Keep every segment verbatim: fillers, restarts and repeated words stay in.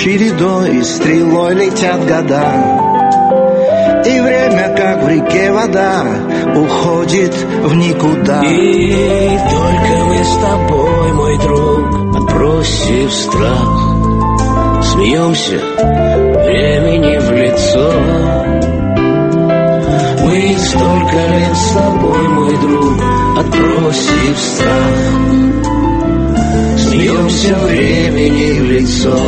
чередой и стрелой летят года, и время, как в реке вода, уходит в никуда. И только мы с тобой, мой друг, отбросив страх, смеемся времени в лицо. Мы столько лет с тобой, мой друг, отбросив страх, смеемся времени в лицо.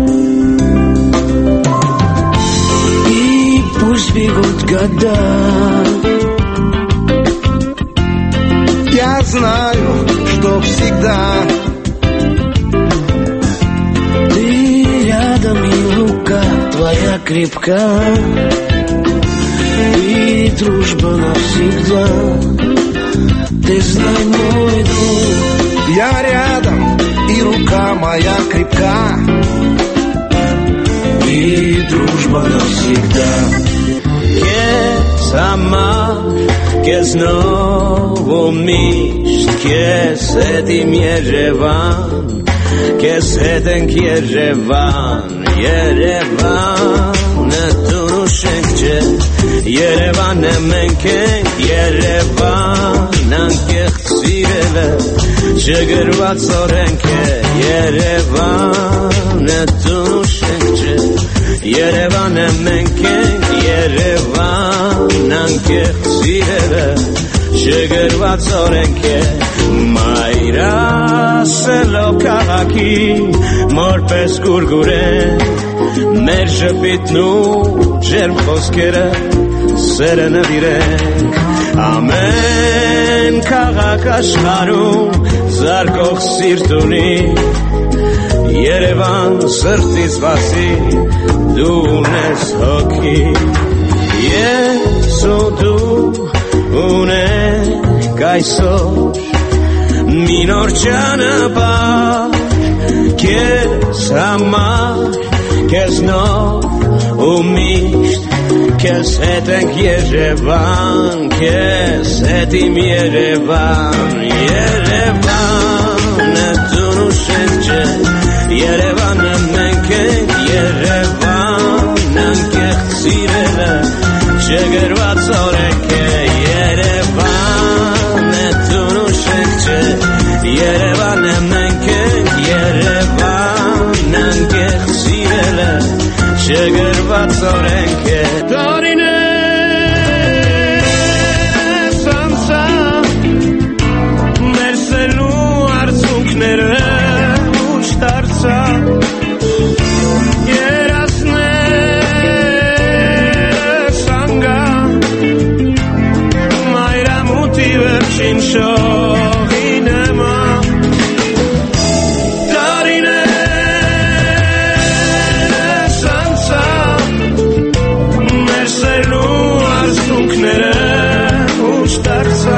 И пусть бегут года, я знаю, что всегда ты рядом, и рука твоя крепка, и дружба навсегда. Ты знай, мой друг, я рядом, и рука моя крепка, и дружба навсегда. Kes amar, kes novo misht, kes etim Yerevan, kes eten Yerevan, Yerevan etunu shenkche, Yerevan emenken, Yerevan ankech tzirele, shegervat zorenke, Yerevan etunu shenkche, Yerevan emenken, Yerevan ankech tzirele, shegervat zorenke. Mayra selo kagaki, morpes gurgure, mer shpitnu jerm khoskere, serene virek. Amen kagak ashkaru, zarkokh sirtuni, Yerevan sirtis vasi, dunes hoki. Yeso du une kaisor, minor chanapar, kes amar, kes no umisht, kes eten Yerevan, kes etim Yerevan, Yerevan etunu shenkche, Yerevan emenken, Yerevan ankech tzirele, shegervat zorenke, Yerevan etunu shenkche, Yerevan emenken, Yerevan ankech tzirele, shegervat zorenke. Dorine sansa, merselu arzunknere ushtarsa, Yerasne sanga, Mayra motive shinsho inema. Dorine sansa, merselu arzunknere ushtarsa,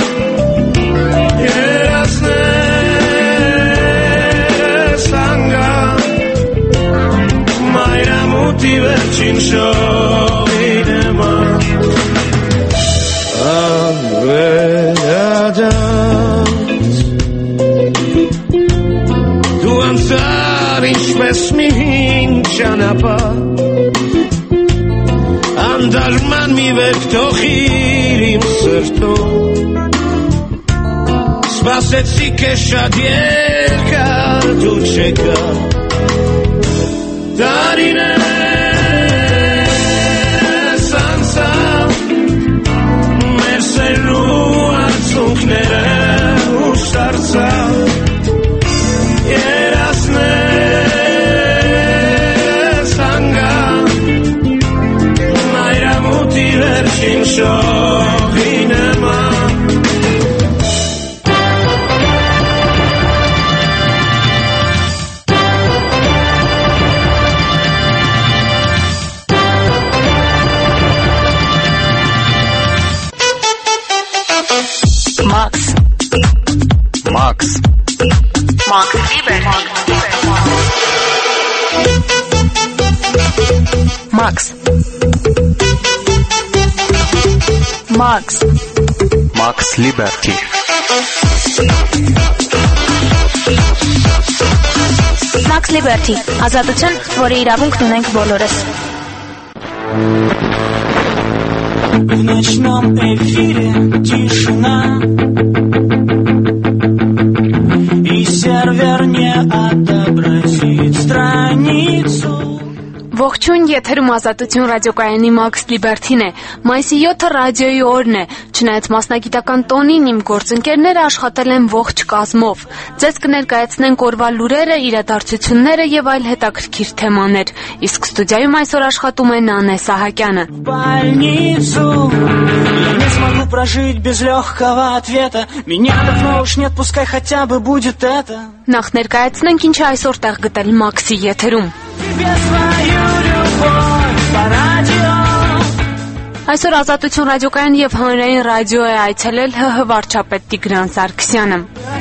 Yerasne sanga, Mayra motive shinsho inema. Avedat du ansar ishves mihin chanapa, andar man mi vektochir im serto, spasetsi keshat yerkar tu cheka. Darine sansa, merselu arzunknere ushtarsa, Yerasne sanga, Mayra motiver shinsho inema. Max. Max. Max Lieber. Max. Max. Max Liberty. Max Liberty, ազատություն, որի իրավունքն ունենք բոլորս։ В ночном эфире тишина, и сервер не отобразит страницу. Ողջույն, եթերում ազատություն ռադիոկայանի Max Liberty-ն է։ Մայիսի յոթը ռադիոյի օրն է։ Չնայած մասնագիտական տոնին իմ գործընկերները աշխատել են ողջ կազմով։ Ձեզ կներկայացնենք օրվա լուրերը, իրադարձությունները եւ այլ հետաքրքիր թեմաներ։ Իսկ ստուդիայում այսօր աշխատում է Նանե Սահակյանը։ Не смогу прожить без легкого ответа. Меня давно уж нет, пускай хотя бы будет это. Նախ ներկայացնենք ինչ է այսօր տեղ գտել Max-ի եթերում։ Այսօր ազատություն ռադիոկայան եւ հանրային ռադիո է այցելել ՀՀ վարչապետ Տիգրան Սարգսյանը։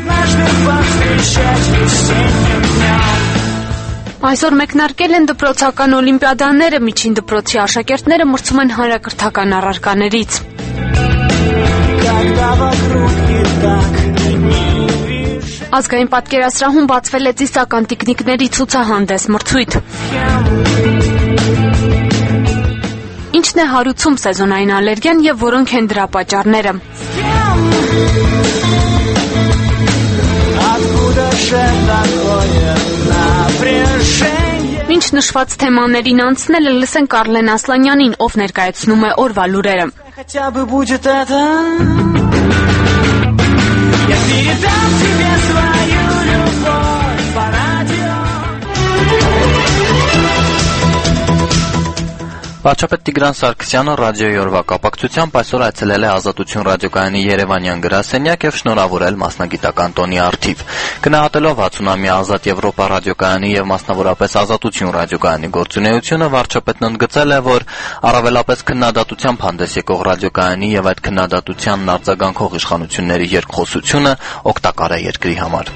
Այսօր մեկնարկել են դպրոցական օլիմպիադաները, միջին դպրոցի աշակերտները մրցում են հանրակրթական առարկաներից։ Ազգային պատկերասրահում բացվել է ծիսական տիկնիկների ցուցահանդես մրցույթ։ Ինչն է հարուցում սեզոնային ալերգիան եւ որոնք են դրա պատճառները։ Ինչ նշված թեմաներին անցնելը լսենք Արլեն Ասլանյանին, ով ներկայացնում է օրվա լուրերը։ Хотя бы будет это. Я передам тебе свою любовь по радио. Վարչապետ Տիգրան Սարգսյանը ռադիոյի օրվա կապակցությամբ այսօր այցելել է Ազատություն ռադիոկայանի Երևանյան գրասենյակ եւ շնորհավորել մասնագիտական տոնի առթիվ։ Գնահատելով հացունամյա Ազատ Եվրոպա ռադիոկայանի եւ մասնավորապես Ազատություն ռադիոկայանի գործունեությունը, վարչապետն ընդգծել է, որ առավելապես քննադատությամբ հանդես եկող ռադիոկայանի եւ այդ քննադատությանն արձագանքող իշխանությունների երկխոսությունը օգտակար է երկրի համար։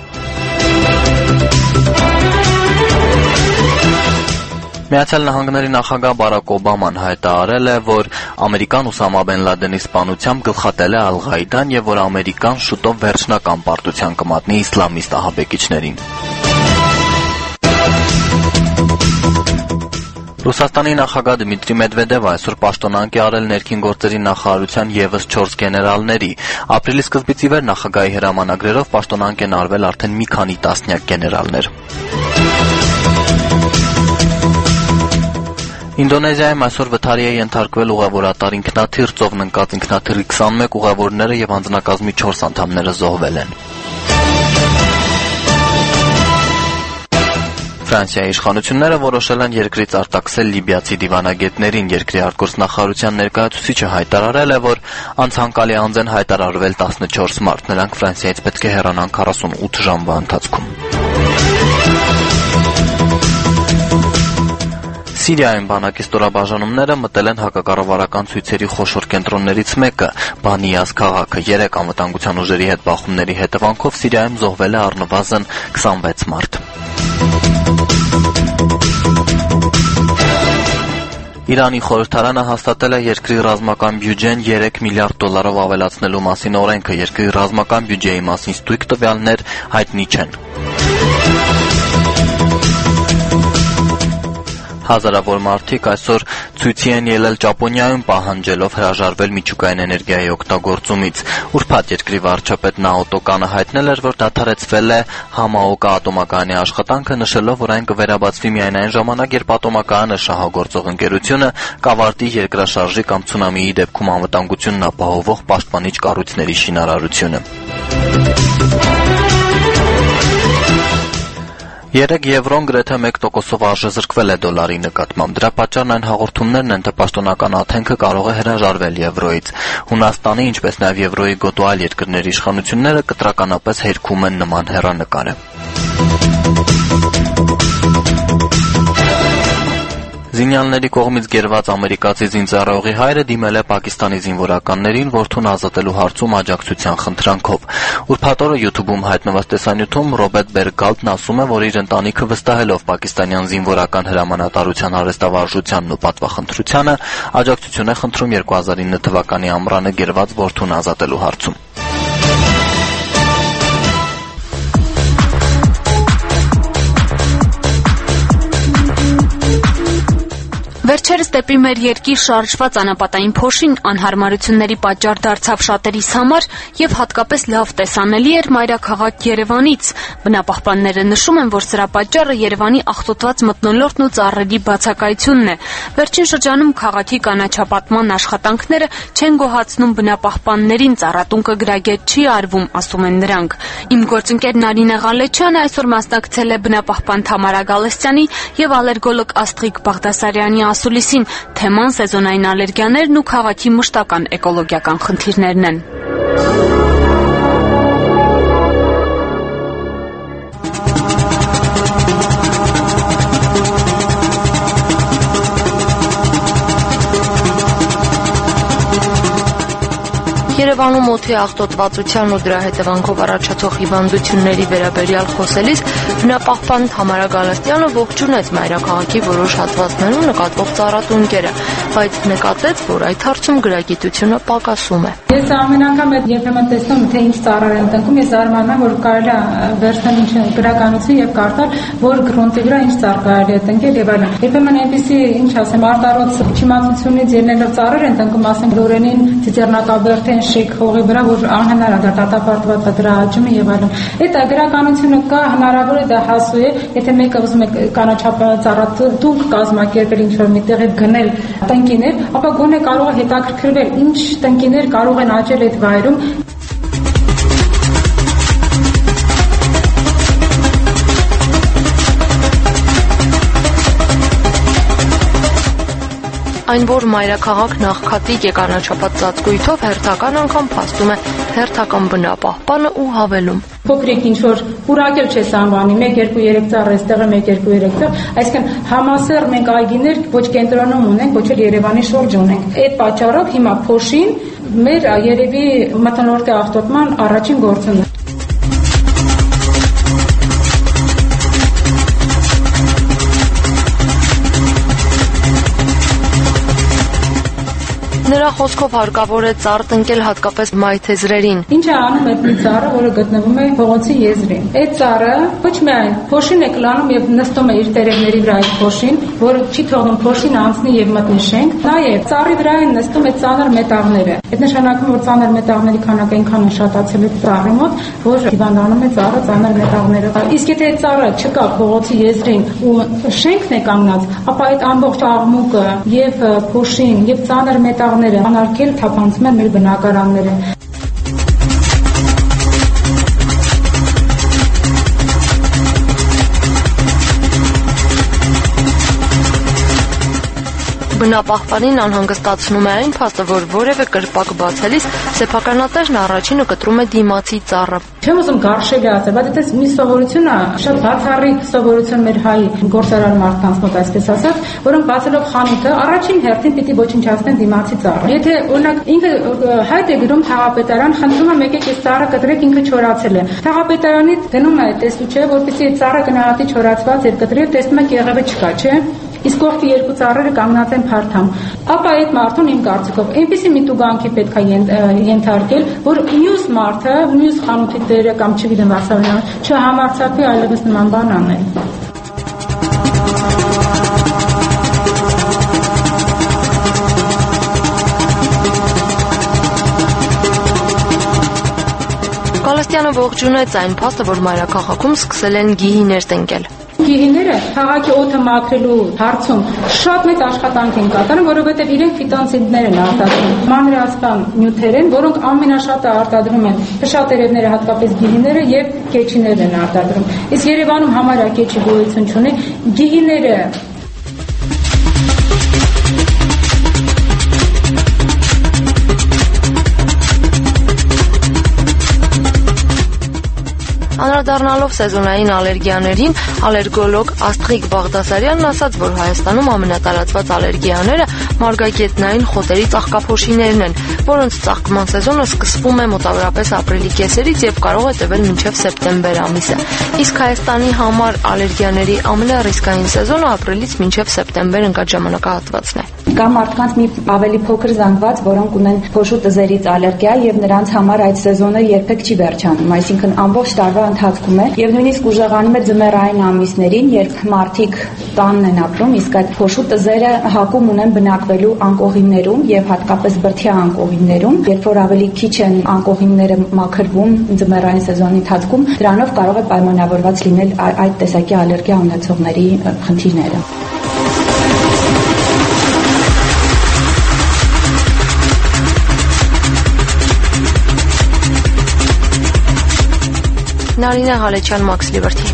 Միացյալ Նահանգների նախագահ Բարակ Օբաման հայտարարել է, որ Ամերիկան Ուսամա Բեն Լադենի սպանությամբ գլխատել է Ալ-Ղաիդան եւ որ Ամերիկան շուտով վերջնական պարտության կմատնի իսլամիստ ահաբեկիչներին։ Ռուսաստանի նախագահ Դմիտրի Մեդվեդևը այսօր պաշտոնանկ է արել ներքին գործերի նախարարության եւս չորս գեներալների։ Ապրիլի սկզբից ի վեր նախագահի հրամանագրերով պաշտոնանկ են արվել արդեն մի քանի տասնյակ գեներալներ։ Ինդոնեզիայում այսօր վթարի է ենթարկվել ուղևորատար ինքնաթիռ, ծովն ընկած ինքնաթիռի քսանմեկ ուղևորները եւ անձնակազմի չորս անդամները զոհվել են։ Ֆրանսիայի իշխանությունները որոշել են երկրից արտաքսել լիբիացի դիվանագետներին։ Երկրի արտգործնախարարության ներկայացուցիչը հայտարարել է, որ անցանկալի անձ են հայտարարվել տասնչորս մարդ։ Նրանք Ֆրանսիայից պետք է հեռանան քառասունութ ժամվա ընթացքում։ Սիրիայում բանակի ստորաբաժանումները մտել են հակակառավարական ցույցերի խոշոր կենտրոններից մեկը՝ Բանիաս քաղաքը։ Երեք անվտանգության ուժերի հետ բախումների հետևանքով Սիրիայում զոհվել է առնվազն քսանվեց մարդ։ Իրանի խորհրդարանը հաստատել է երկրի ռազմական բյուջեն երեք միլիարդ դոլարով ավելացնելու մասին օրենքը։ Երկրի ռազմական բյուջեի մասին ստույգ տվյալներ հայտնի չեն։ Հազարավոր մարդիկ այսօր ցույցի են ելել Ճապոնիայում պահանջելով հրաժարվել միջուկային էներգիայի օգտագործումից։ Ուրբաթ երկրի վարչապետ Նաոտո Կանը հայտնել էր, որ դադարեցվել է Համաոկա ատոմակայանի աշխատանքը, նշելով, որ այն կվերաբացվի միայն այն ժամանակ, երբ ատոմակայանը շահագործող ընկերությունը կավարտի երկրաշարժի կամ ցունամիի դեպքում անվտանգությունն ապահովող պաշտպանիչ կառույցների շինարարությունը։ Երեք եվրոն գրեթե մեկ տոկոսով արժեզրկվել է դոլարի նկատմամբ։ Դրա պատճառն այն հաղորդումներն են, թե պաշտոնական աթենքը կարող է հրաժարվել եվրոյից։ Հունաստանի, ինչպես նաև եվրոյի գոտու այլ երկրների իշխանությունները կտրականապես հերքում են նման հեռանկարը։ Զինյալների կողմից գերված ամերիկացի զինծառայողի հայրը դիմել է Պակիստանի զինվորականներին որդուն ազատելու հարցում աջակցության խնդրանքով։ Ուրբաթ օրը YouTube-ում հայտնված տեսանյութում Ռոբերտ Բերգալտն ասում է, որ իր ընտանիքը վստահելով պակիստանյան զինվորական հրամանատարության արհեստավարժությանն ու պատվախնդրությանը աջակցություն է խնդրում երկու հազար ինը թվականի ամռանը գերված որդուն ազատելու հարցում։ Վերջերս դեպի մեր երկիր շարժված անապատային փոշին անհարմարությունների պատճառ դարձավ շատերիս համար եւ հատկապես լավ տեսանելի էր մայրաքաղաք Երևանից։ Բնապահպանները նշում են, որ սրա պատճառը Երևանի աղտոտված մթնոլորտն ու ծառերի բացակայությունն է։ Վերջին շրջանում քաղաքի կանաչապատման աշխատանքները չեն գոհացնում բնապահպաններին, ծառատունկը գրագետ չի արվում, ասում են նրանք։ Իմ գործընկեր Նարինե Ղալեչյանը այսօր մասնակցել է բնապահպան Թամարա Գալստյանի եւ ալերգոլոգ Աստղիկ Բաղդասարյանի ասուլիսին, թեման սեզոնային ալերգիաներն ու քաղաքի մշտական էկոլոգիական խնդիրներն են։ Երևանում օդի աղտոտվածության ու դրա հետևանքով առաջացող հիվանդությունների վերաբերյալ խոսելիս բնապահպան Թամարա Գալստյանը ողջունեց մայրաքաղաքի որոշ հատվածներում նկատվող ծառատունկերը, բայց նկատեց, որ այդ հարցում գրագիտությունը պակասում է։ Ես ամեն անգամ երբեմն տեսնում, թե ինչ ծառեր են տնկում, ես զարմանում եմ, որ կարելի է վերցնել ինչ գրականություն եւ կարդալ, որ գրունտի վրա ինչ ծառ կարելի է տնկել եւ այլն։ Երբեմն այնպեսի, ինչ ասեմ, արտարոց չիմացությունից ելնելով ծառեր են տնկում, ասենք լորենին, ծիծեռնակաբերդեն, շեկ հողի վրա, որ անհնար է դա դատապարտված է դրա աճումը եւ այլն։ Այդ գրականությունը կա, հնարավոր է դա հասու է, եթե մեկը ուզում է կանաչապատ ծառատունկ կազմակերպել ինչ որ միտեղ գնել տնկիներ, ապա գոնե կարող է հետաքրքրվել ինչ տնկիներ կարող են աճել այդ վայրում։ Այն, որ մայրաքաղաքն աղքատիկ է կանաչապատ ծածկույթով, հերթական անգամ փաստում է հերթական բնապահպանը ու հավելում։ Փոքրիկ ինչ որ պուրակել չես անվանի, մեկ երկու երեք ծառ էստեղ է, մեկ երկու երեք տեղ, այսինքն համասեռ մենք այգիներ ոչ կենտրոնում ունենք, ոչ էլ Երևանի շուրջ ունենք։ Այդ պատճառով հիմա փոշին մեր երևի մթնոլորտի աղտոտման առաջին գործոնն է։ Նրա խոսքով հարկավոր է ծառ տնկել հատկապես մայթեզրերին։ Ինչ է անում այդ մի ծառը, որը գտնվում է փողոցի եզրին։ Այդ ծառը ոչ միայն փոշին է կլանում եւ նստում է իր տերևների վրա այդ փոշին, որը չի թողնում փոշին անցնի եւ մտնի շենք, նաեւ ծառի վրա են նստում այդ ծանր մետաղները։ Այդ նշանակում որ ծանր մետաղների քանակը այնքան է շատացել է ծառի մոտ, որ հիվանդանում է ծառը ծանր մետաղներով։ Իսկ եթե այդ ծառը չկա փողոցի եզրին ու շենքն է կանգնած, ապա այդ ամբողջ աղմուկը եւ փոշին եւ ծանր մետաղները անարգել թափանցում են մեր բնակարանները։ Բնապահպանին անհանգստացնում է այն փաստը, որ որևէ կրպակ բացելիս սեփականատերն առաջինը կտրում է դիմացի ծառը։ Չեմ ուզում գարշելի ասել, բայց դա մի սովորություն է, շատ բացառիկ սովորություն մեր հայ գործարար մարդկանց մոտ, այսպես ասած, որոնք բացելով խանութը առաջին հերթին պիտի ոչնչացնեն դիմացի ծառը։ Եթե օրինակ ինքը հայտ է գրում թաղապետարան, խնդրում է եկեք այս ծառը կտրեք, ինքը չորացել է։ Թաղապետարանից գնում է տեսուչը, որպեսզի այդ ծառը գնահատի չորացված եւ կտրի, տեսնում եք եղևը չկա, չէ՞։ Իսկ կողքի երկու ծառերը կանգնած են փարթամ։ Ապա այդ մարդուն իմ կարծիքով այնպեսի մի տուգանքի պետք է ենթարկել, որ մյուս մարդը, մյուս խանութի տերը կամ չգիտեմ վասալյան չհամարձակվի այլևս նման բան անել։ Գալստյանը ողջունեց այն փաստը, որ մայրաքաղաքում սկսել են գիհիներ տնկել։ Գիհիները քաղաքի օդը մաքրելու հարցում շատ մեծ աշխատանք են կատարում, որովհետև իրենք ֆիտոնցիդներ են արտադրում, մանրէասպան նյութեր են, որոնք ամենաշատը արտադրում են փշատերևները, հատկապես գիհիները եւ կեչիներն են արտադրում։ Իսկ Երևանում համարյա կեչի գոյություն չունի, գիհիները Անդրադառնալով սեզոնային ալերգիաներին, ալերգոլոգ Աստղիկ Բաղդասարյանն ասաց, որ Հայաստանում ամենատարածված ալերգիաները մարգագետնային խոտերի ծաղկափոշիներն են, որոնց ծաղկման սեզոնը սկսվում է մոտավորապես ապրիլի կեսերից եւ կարող է տևել մինչեւ սեպտեմբեր ամիսը։ Իսկ Հայաստանի համար ալերգիաների ամենառիսկային սեզոնը ապրիլից մինչեւ սեպտեմբեր ընկած ժամանակահատվածն է։ Կա մարդկանց մի ավելի փոքր զանգված, որոնք ունեն փոշու տզերից ալերգիա եւ նրանց համար այդ սեզոնը երբեք չի վերջանում, այսինքն ամբողջ տարվա ընթացքում է եւ նույնիսկ ուժեղանում է ձմեռային ամիսներին, երբ մարդիկ տանն են ապրում, իսկ այդ փոշու տզերը հակում ունեն բնակվելու անկողիններում եւ հատկապես բրդյա անկողիններում, երբ որ ավելի քիչ են անկողինները մաքրվում ձմեռային սեզոնի ընթացքում, դրանով կարող է պայմանավորված լինել այդ տեսակի ալերգիա ունեցողների խնդիրները։ Նարինե Հալեչյան, Max Liberty։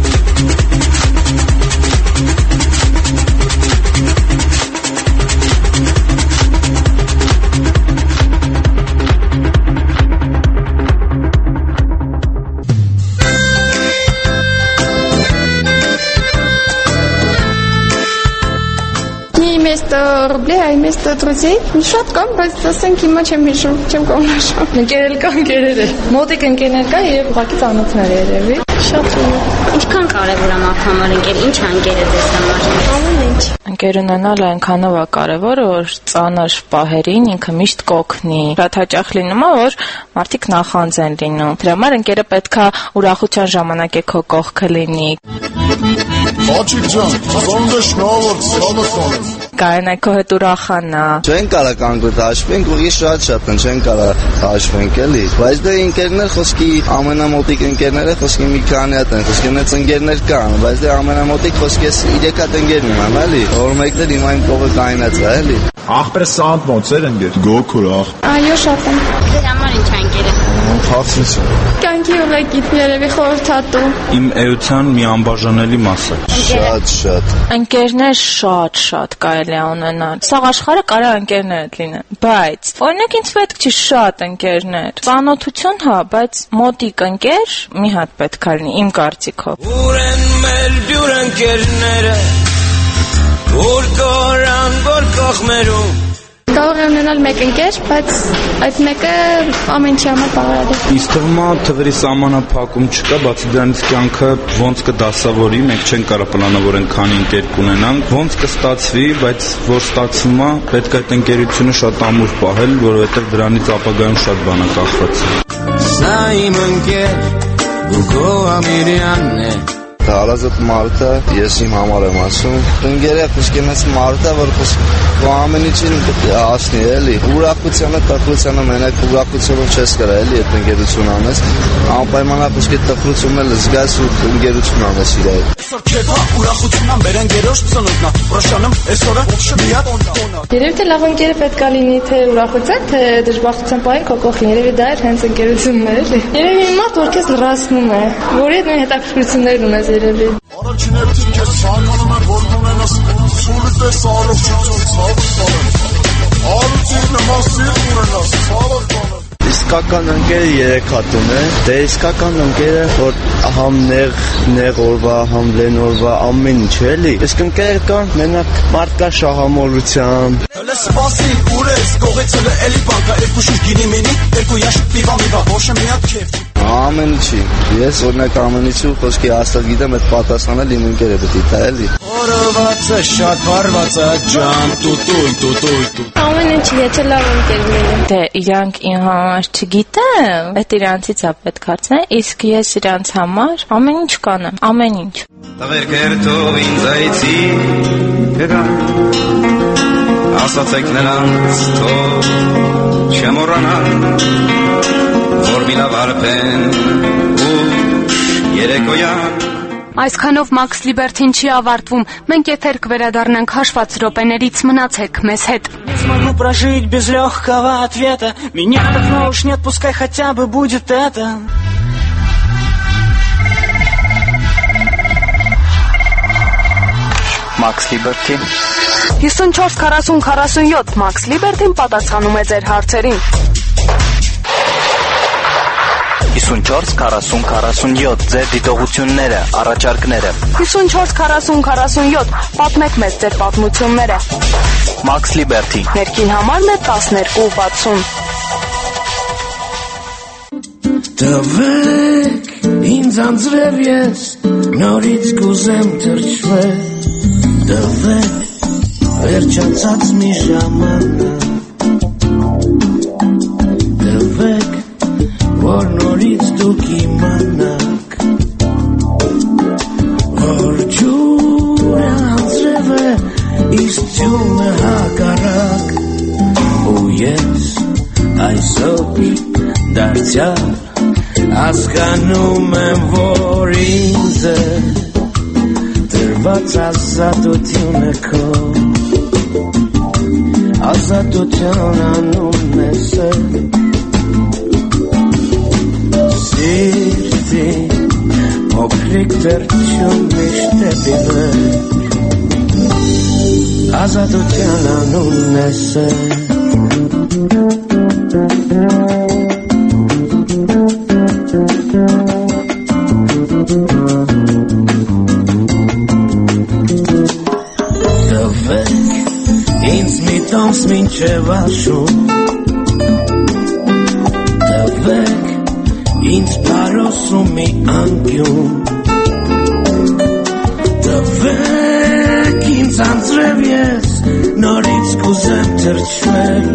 Вместо рублей, а вместо друзей. Շատ կան, բայց ասենք հիմա չեմ հիշում, չեմ կողմնաշում։ Ընկերել կա, ընկերել է։ Մոտիկ ընկերներ կա եւ ուղղակի ծանոթներ երևի։ Շատ ուղղ։ Ինչքան կարևոր է մարդամար ընկեր, ինչ է ընկերը ձեզ համար։ Ամեն ինչ։ Ընկեր ունենալը այնքանով է կարևոր, որ ծանր պահերին ինքը միշտ կօգնի։ Շատ հաճախ լինում է, որ մարդիկ նախանձ են լինում։ Դրա համար ընկերը պետքա ուրախության ժամանակ է քո կողքը լինի։ Աջիկ ջան, ծանոթ շնորհավոր, ցավոք։ Կայնա քո հետ ուրախանա։ Չեն կարող կանգնել հաշվենք, ուղի շատ-շատ են, չեն կարող հաշվենք էլի։ Բայց դե ընկերներ խոսքի ամենամոտիկ ընկերները խոսքի մի քանի հատ են, խոսքի նենց ընկերներ կան, բայց դե ամենամոտիկ խոսքի ես երեք հատ ընկերն եմ, էլի։ Որ մեկն էլ հիմա իմ կողը կայնած է, էլի։ Ախպեր սանտ ոնց էր ընկեր։ Գոքուր ախ։ Այո, շատ եմ։ Ձեր համար ինչ է ընկերը։ Խաղցություն։ Կյանքի ուղեկիցն երևի խորհրդատու։ Իմ էության մի անբաժանելի մաս է։ Շատ շատ։ Ընկերներ շատ-շատ կարելի է ունենալ։ Սաղ աշխարհը կարա ընկերներ լինեն, բայց օրինակ ինձ պետք չի շատ ընկերներ։ Ծանոթություն հա, բայց մոտիկ ընկեր մի հատ պետք է լինի իմ կարծիքով։ Ուր են մեր դյուր ընկերները, որ կորան, որ կողմերում։ Կարող է ունենալ մեկ ընկեր, բայց այդ մեկը ամեն ինչի համար բաղարար է։ Ինձ թվում է թվերի սահմանափակում չկա, բացի դրանից կյանքը ոնց կդասավորի, մենք չենք կարող պլանավորենք քանի ընկեր կունենանք, ոնց կստացվի, բայց որ ստացվում է, պետք է այդ ընկերությունը շատ ամուր պահել, որովհետև դրանից ապագայում շատ բան է կախված։ Սա իմ ընկեր, Գուգո Ամիրյանն է։ Հարազատ մարդը, ես իմ համար եմ ասում, ընկերը խոսքի մեծ մարդը, որ խոսքի ամեն ինչին ասնի, էլի, ուրախությանը, տխրությանը մենակ ուրախությունով չես կրա, էլի, այդ ընկերություն անես, անպայմանակ խոսքի տխրությունն էլ զգաս ու ընկերություն անես իր այդ։ Այսօր քեվա ուրախությունն մեր ընկերոջ ծնունդն է, Ռոշանում այսօրը միատ տոնն է։ Երևի թե լավ ընկերը պետք է լինի թե ուրախության, թե դժբախտության պահին քո կողքին, երևի դա էր հենց ընկերությունն է, էլի։ Երևի մի մարդ, որ քեզ լրացնում է, որի հետ նույն հետաքրքրություններ ունես երևի։ Առաջին հերթին քեզ ցանկանում եմ, որ ունենաս սուրից ես առողջություն, ցավոք տանեմ։ Արուծին նման սիրտ ունենաս, ցավոք տանեմ։ Իսկական ընկերը երեք հատ ունե, դե իսկական ընկերը, որ համ նեղ, նեղ օրվա, համ լեն օրվա, ամեն ինչ էլի։ Իսկ ընկերներ կան, մենակ մարդկա շահամոլությամբ։ Հələ սպասի, ուր ես, գողեցել է էլի բանկա, երկու շուտ գինի մինի, երկու ящик պիվա միվա, ոչ մի հատ քեֆ։ Ամեն ինչի։ Ես օրինակ ամեն ինչի խոսքի հաստատ գիտեմ, այդ պատասխանել իմ ընկերը պետք է տա էլի։ Օրվացը շատ վարված է ջան, տուտույ, տուտույ, տուտույ։ Ամեն ինչի, եթե լավ ընկեր լինի։ Դե իրանք իմ համար չգիտեմ, այդ իրանցից է պետք հարցնել, իսկ ես իրանց համար ամեն ինչ կանեմ, ամեն ինչ։ Տղեր կերտով ինձ այցի կգան, ասացեք նրանց թող չմոռանան, որ մի լավ արփեն ու երեկոյան։ Այսքանով Max Liberty-ն չի ավարտվում։ Մենք եթեր կվերադառնանք հաշված րոպեներից, մնացեք մեզ հետ։ Не смогу прожить без легкого ответа. Меня давно уж нет, пускай хотя бы будет это. Max Liberty հիսունչորս քառասուն քառասունյոթ Max Liberty-ն պատասխանում է ձեր հարցերին։ հիսունչորս քառասուն քառասունյոթ ձեր դիտողությունները, առաջարկները։ հիսունչորս քառասուն քառասունյոթ պատմեք մեզ ձեր պատմությունները։ Max Liberty Ներքին համարն է տասներկու վաթսուն։ Տվեք ինձ անձրև ես նորից կուզեմ թրջվել, տվեք վերջացած մի ժամանակ դվեք, որ նորից դուք իմանաք որ ջուրը անձրև է իսկ ջունը հակառակ ու ես այսօր դարձյալ հասկանում եմ, որ ինձ է տրված ազատությունը քո ազատություն անունն է սիրտի փոքրիկ թռչուն միշտ է բիվեր ազատություն անունն է Տոմս մինչև աշուն Տվեք ինձ պարոսում մի անկյուն Տվեք ինձ անձրև ես նորից կուզեմ թրջվել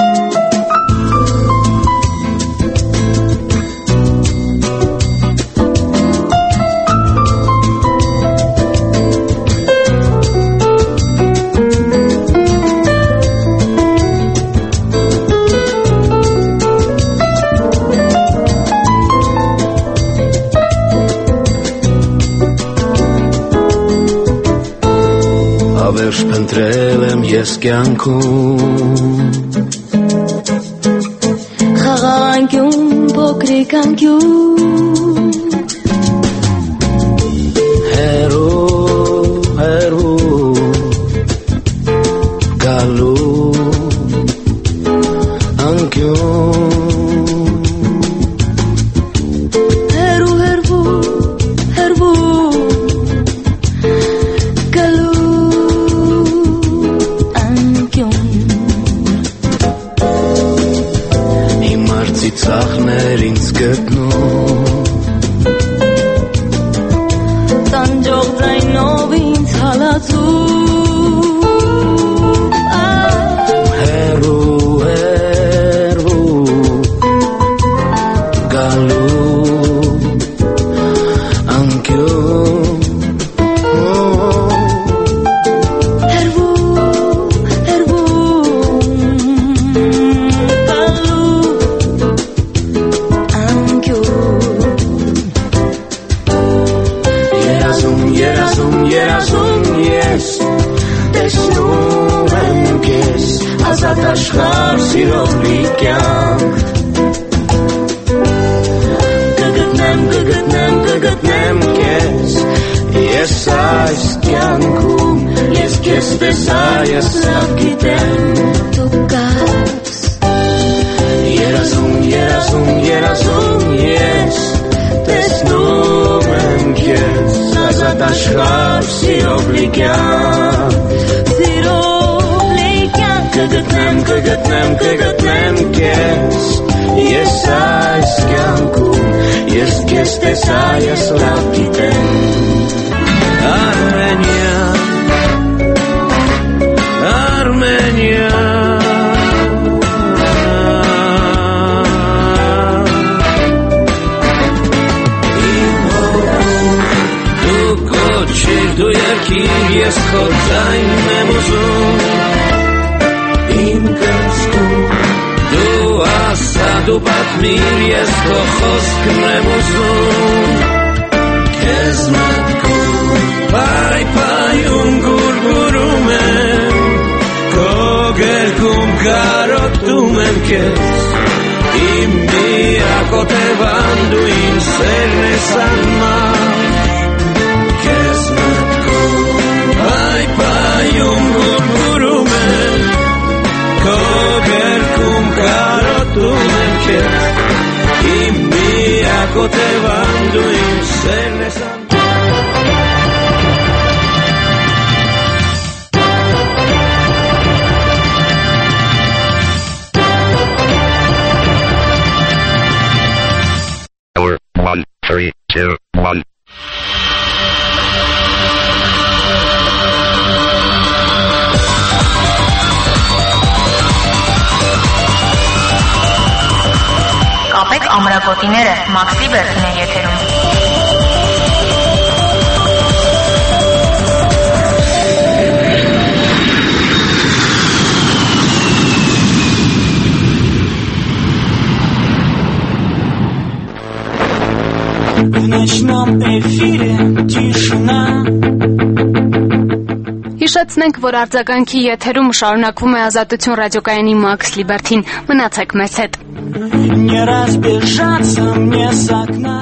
Փնտրել եմ ես կյանքում Խաղաղանկյուն, փոքրիկ անկյուն Հերու, հերու գալու անկյուն Հերու, հերվու, հերվու Ծաղներ ինձ գտնում Տանջող ձայնով ինձ հալածում Հերու, հերու գալու անկյուն Ազատ աշխարհ սիրով մի կյանք Կգտնեմ, կգտնեմ, կգտնեմ քեզ Ես այս կյանքում Ես քեզ տեսա, ես լավ գիտեմ Դու կաս Երազում, երազում, երազում ես Տեսնում եմ քեզ Ազատ աշխարհ սիրով մի կյանք Կգտնեմ, կգտնեմ, կգտնեմ քեզ Ես այս կյանքում Ես քեզ տեսա, ես լավ գիտեմ Արմենիա Արմենիա Իմ հորում Դու կոչիր, դու երկիր Ես քո ձայնն եմ ուզում Իմ կրծքում Դու ասա, դու պատմիր Ես քո խոսքն եմ ուզում Քեզ մտքում Պայպայում գուրգուրում եմ Քո գերքում կարոտում եմ քեզ Իմ միակոտևան դու իմ սերն ես անմար Քեզ մտքում Պայպայում գուրգուրում եմ Քո գերքում կարոտում եմ քեզ Իմ միակոտևան դու իմ սերն ես One, three, two, one. Ամրագոտիները Մաքս Լիբերթին է եթերում։ В ночном эфире тишина. Հիշեցնենք, որ արձագանքի եթերում շարունակվում է Ազատություն ռադիոկայանի Մաքս Լիբերթին։ Մնացեք մեզ հետ։ Не разбежаться мне с окна.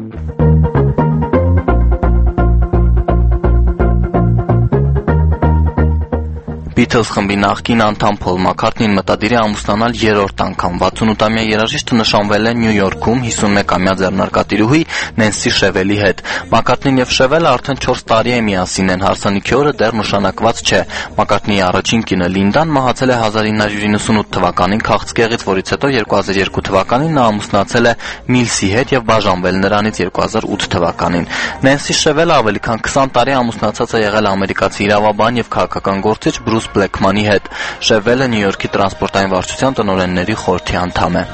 Beatles խմբի նախկին անդամ Փոլ Մաքքարթնին մտադիր է ամուսնանալ երրորդ անգամ։ վաթսունութամյա երաժիշտը նշանվել է Նյու Յորքում հիսունմեկամյա ձեռնարկատիրուհի Նենսի Շևելի հետ։ Մաքքարթնին եւ Շևելը արդեն չորս տարի է միասին են, հարսանիքի օրը դեռ նշանակված չէ։ Մաքքարթնիի առաջին կինը Լինդան մահացել է հազար ինը հարյուր իննսունութ թվականին քաղցկեղից, որից հետո երկու հազար երկու թվականին նա ամուսնացել է Միլսի հետ եւ բաժանվել նրանից երկու հազար ութ թվականին։ Նենսի Շևելը ավելի քան քսան տարի ամուսնացած է եղել ամերիկացի իրավաբան եւ քաղաքական գործիչ Բրուս Բլեքմանի հետ։ Շևելը Նյու Յորքի տրանսպորտային վարչության տնօրենների խորհրդի անդամ է։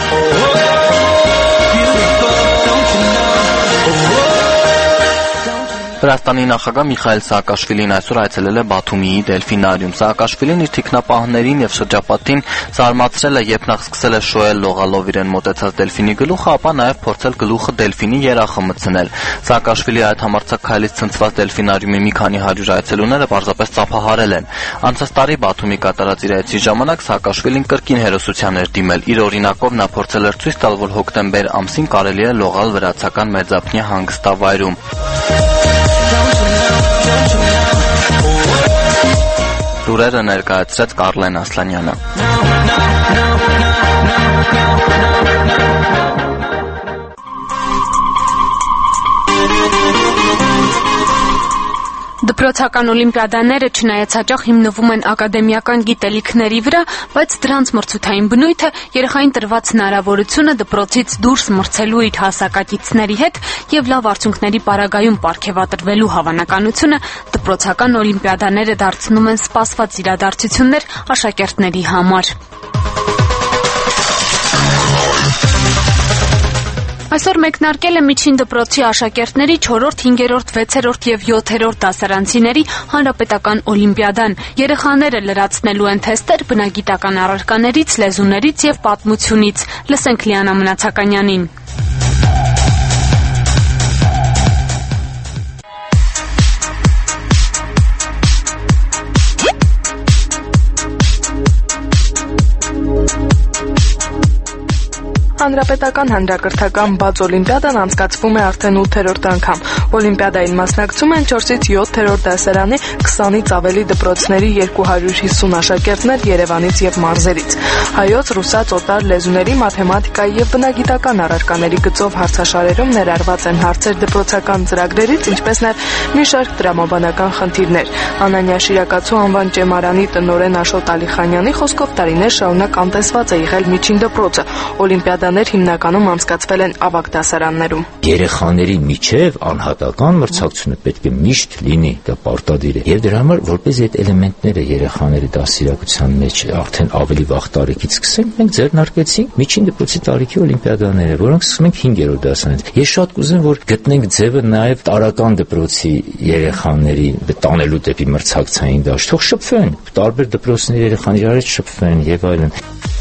Վրաստանի նախագահ Միխայել Սաակաշվիլին այսօր այցելել է Բաթումիի Դելֆինարիում։ Սաակաշվիլին իր թիկնապահներին եւ շրջապատին զարմացրել է, երբ նա սկսել է շոյել լողալով իրեն մոտեցած դելֆինի գլուխը, ապա նաեւ փորձել գլուխը դելֆինի երախը մտցնել։ Սաակաշվիլի այդ համարձակքայլից ցնցված Դելֆինարիումի մի քանի հարյուր այցելուները պարզապես ծափահարել են։ Անցած տարի Բաթումի կատարած իր այցի ժամանակ Սաակաշվիլին կրկին հերոսության էր դիմել։ Իր օրինակով նա փորձել էր ցույց տալ, որ հոկտեմբեր ամսին կարելի է լողալ վրացական մեծափնյա հանգստավայրում։ Լուրերը ներկայացրեց Կարլեն Ասլանյանը։ Դպրոցական օլիմպիադաները չնայած հաճախ հիմնվում են ակադեմիական գիտելիքների վրա, բայց դրանց մրցութային բնույթը, երեխային տրված հնարավորությունը դպրոցից դուրս մրցելու իր հասակակիցների հետ եւ լավ արդյունքների պարագայում պարգեւատրվելու հավանականությունը դպրոցական օլիմպիադաները դարձնում են սպասված իրադարձություններ աշակերտների համար։ Այսօր մեկնարկել է միջին դպրոցի աշակերտների չորրորդ, հինգերորդ, վեցերորդ եւ յոթերորդ դասարանցիների հանրապետական օլիմպիադան։ Երեխաները լրացնելու են թեստեր բնագիտական առարկաներից, լեզուներից եւ պատմությունից։ Լսենք Լիանա Մնացականյանին։ Հանրապետական հանրակրթական բաց օլիմպիադան անցկացվում է արդեն ութերորդ անգամ։ Օլիմպիադային մասնակցում են չորսից յոթերորդ դասարանի քսանից ավելի դպրոցների երկու հարյուր հիսուն աշակերտներ Երևանից եւ մարզերից։ Հայոց, ռուսաց, օտար լեզուների, մաթեմատիկայի եւ բնագիտական առարկաների գծով հարցաշարերում ներառված են հարցեր դպրոցական ծրագրերից, ինչպես նաեւ մի շարք տրամաբանական խնդիրներ։ Անանյա Շիրակացու անվան ճեմարանի տնօրեն Աշոտ Ալիխանյանի խոսքով տարիներ շարունակ անտեսված է եղել միջին դպրոցը։ Օլիմպիադաներ հիմնականում անցկացվել են ավագ դասարաններում։ Երեխաների միջև անհատական մրցակցությունը պետք է միշտ լինի, դա պարտադիր է։ Եվ դրա համար, որպես այդ էլեմենտները երեխաների դաստիարակության մեջ արդեն ավելի վաղ տարիքից սկսենք, մենք ձեռնարկեցինք միջին դպրոցի տարիքի օլիմպիադաները, որոնք սկսում ենք հինգերորդ դասարանից։ Ես շատ կուզեմ, որ գտնենք ձևը նաև տարական դպրոցի երեխաների տանելու դեպի մրցակցային դաշտ, թող շփվեն, տարբեր դպրոցների երեխաներ իրար հետ շփվեն եւ այլն։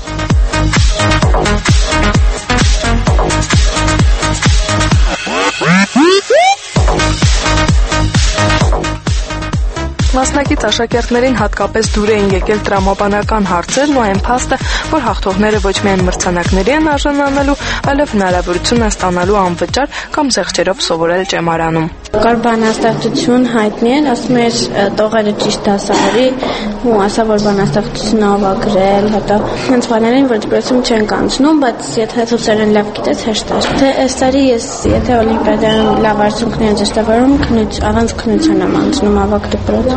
Մասնակից աշակերտներին հատկապես դուր էին եկել տրամաբանական հարցերն ու այն փաստը, որ հաղթողները ոչ միայն մրցանակների են արժանանալու, այլև հնարավորություն են ստանալու անվճար կամ զեղչերով սովորել ճեմարանում։ Կար բանաստեղծություն հայտնի են, ասում էր տողերը ճիշտ դասահարի ու ասա, որ բանաստեղծությունը ավագրել, հետո հենց բաներին, որ դպրոցում չեն կանցնում, բայց եթե ռուսերեն լավ գիտես, հեշտ է։ Թե այս տարի ես եթե օլիմպիադայում լավ արդյունքներ եմ դրսևորում, առանց քննության եմ անցնում ավագ դպրոց։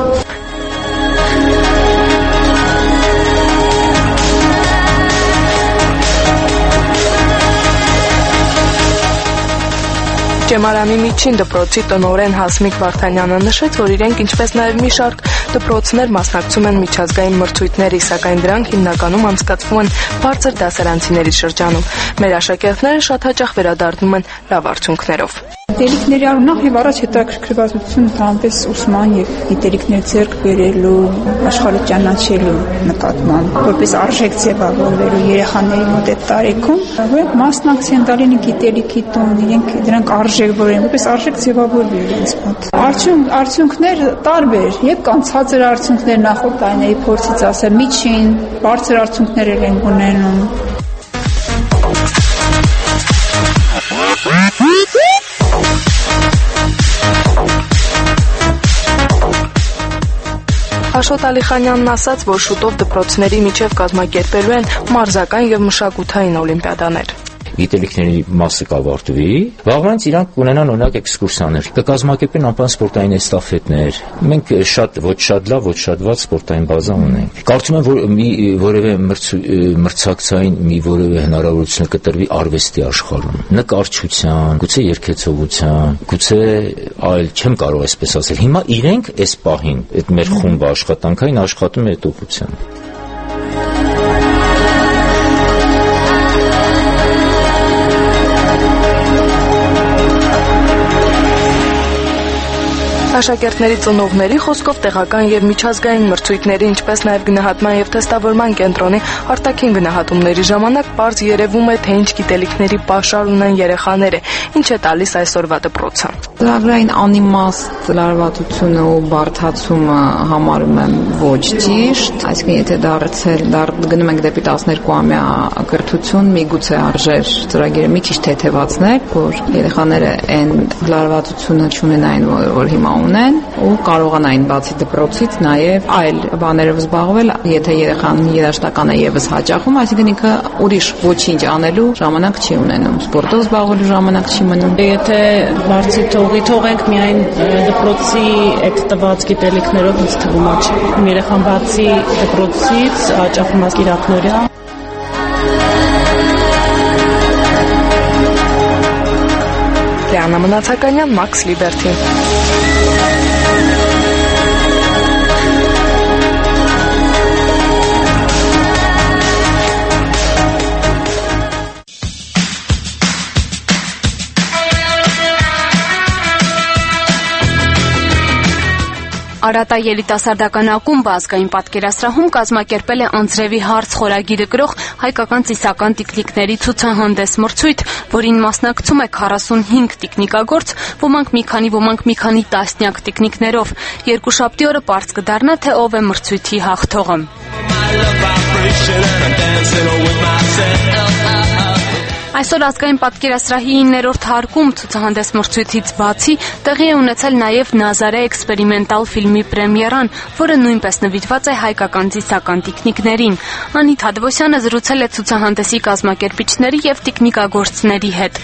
Ճեմարանի միջին դպրոցի տնօրեն Հասմիկ Վարդանյանը նշեց, որ իրենք ինչպես նաև մի շարք Դպրոցներ մասնակցում են միջազգային մրցույթների, սակայն դրանք հիմնականում անցկացվում են բարձր դասարանցիների շրջանում։ Մեր աշակերտները շատ հաճախ վերադառնում են լավ արդյունքներով։ Գիտելիքների առնահ եւ առաջ հետաքրքրվածություն ընդհանրապես ուսման եւ գիտելիքներ ձեռք բերելու, աշխարհը ճանաչելու նկատմամբ, որպես արժեք ձևավորվելու երեխաների մոտ այդ տարիքում, որ մասնակցեն տալին գիտելիքի տոն, իրենք դրանք արժեվորեն, որպես արժեք ձևավորվի իրենց մոտ։ Արդյունք արդյունքներ տարբեր, եւ կան ցածր արդյունքներ նախորդ տարիների փորձից ասել, միջին, բարձր արդյունքներ են ունենում։ Աշոտ Ալիխանյանն ասաց, որ շուտով դպրոցների միջև կազմակերպելու են մարզական եւ մշակութային օլիմպիադաներ։ Գիտելիքների մասը կավարտվի, վաղվանց իրանք կունենան օրինակ էքսկուրսիաներ, կկազմակերպեն անպայման սպորտային էստաֆետներ։ Մենք շատ ոչ շատ լավ, ոչ շատ վատ սպորտային բազա ունենք։ Կարծում եմ, որ մի որևէ մրցակցային մի որևէ հնարավորություն կտրվի արվեստի աշխարհում, նկարչության, գուցե երգեցողության, գուցե այլ, չեմ կարող այսպես ասել։ Հիմա իրենք այս պահին այդ մեր խումբը աշխատանքային աշխատում է այդ ուղղությամբ։ Աշակերտների ծնողների խոսքով տեղական եւ միջազգային մրցույթների, ինչպես նաեւ գնահատման եւ թեստավորման կենտրոնի արտաքին գնահատումների ժամանակ բարձ երևում է, թե ինչ գիտելիքների պաշար ունեն երեխաները, ինչ է տալիս այսօրվա դպրոցը։ Ծրագրային անիմաստ լարվածությունը ու բարդացումը համարում եմ ոչ ճիշտ, այսինքն եթե դարձել գնում ենք դեպի տասներկուամյա կրթություն, միգուցե արժեր ծրագիրը մի քիչ թեթևացնել, որ երեխաները այն լարվածությունը չունենային, որ հիմա ունեն ու կարողանային բացի դպրոցից նաև այլ բաներով զբաղվել, եթե երեխան երաժշտական է եւս հաճախում, այսինքն ինքը ուրիշ ոչինչ անելու ժամանակ չի ունենում, սպորտով զբաղվելու ժամանակ չի մնում։ Եթե բարձի թողի թողենք միայն դպրոցի այդ տված գիտելիքներով, ինձ թվում է չէ։ Երեխան բացի դպրոցից հաճախում է կիրակնորյա։ Լիանա Մնացականյան, Մաքս Լիբերթի։ Արատա երիտասարդական ակումբը ազգային պատկերասրահում կազմակերպել է անձրևի հարց խորագիրը կրող հայկական ծիսական տիկնիկների ցուցահանդես մրցույթ, որին մասնակցում է քառասունհինգ տիկնիկագործ, ոմանք մի քանի, ոմանք մի քանի տասնյակ տիկնիկներով։ Երկուշաբթի օրը պարզ կդառնա, թե ով է մրցույթի հաղթողը։ Այսօր ազգային պատկերասրահի իններորդ հարկում ցուցահանդես մրցույթից բացի տեղի է ունեցել նաև Նազարե էքսպերիմենտալ ֆիլմի պրեմիերան, որը նույնպես նվիրված է հայկական ծիսական տիկնիկներին։ Անիտ Հադվոսյանը զրուցել է ցուցահանդեսի կազմակերպիչների եւ տիկնիկագործների հետ։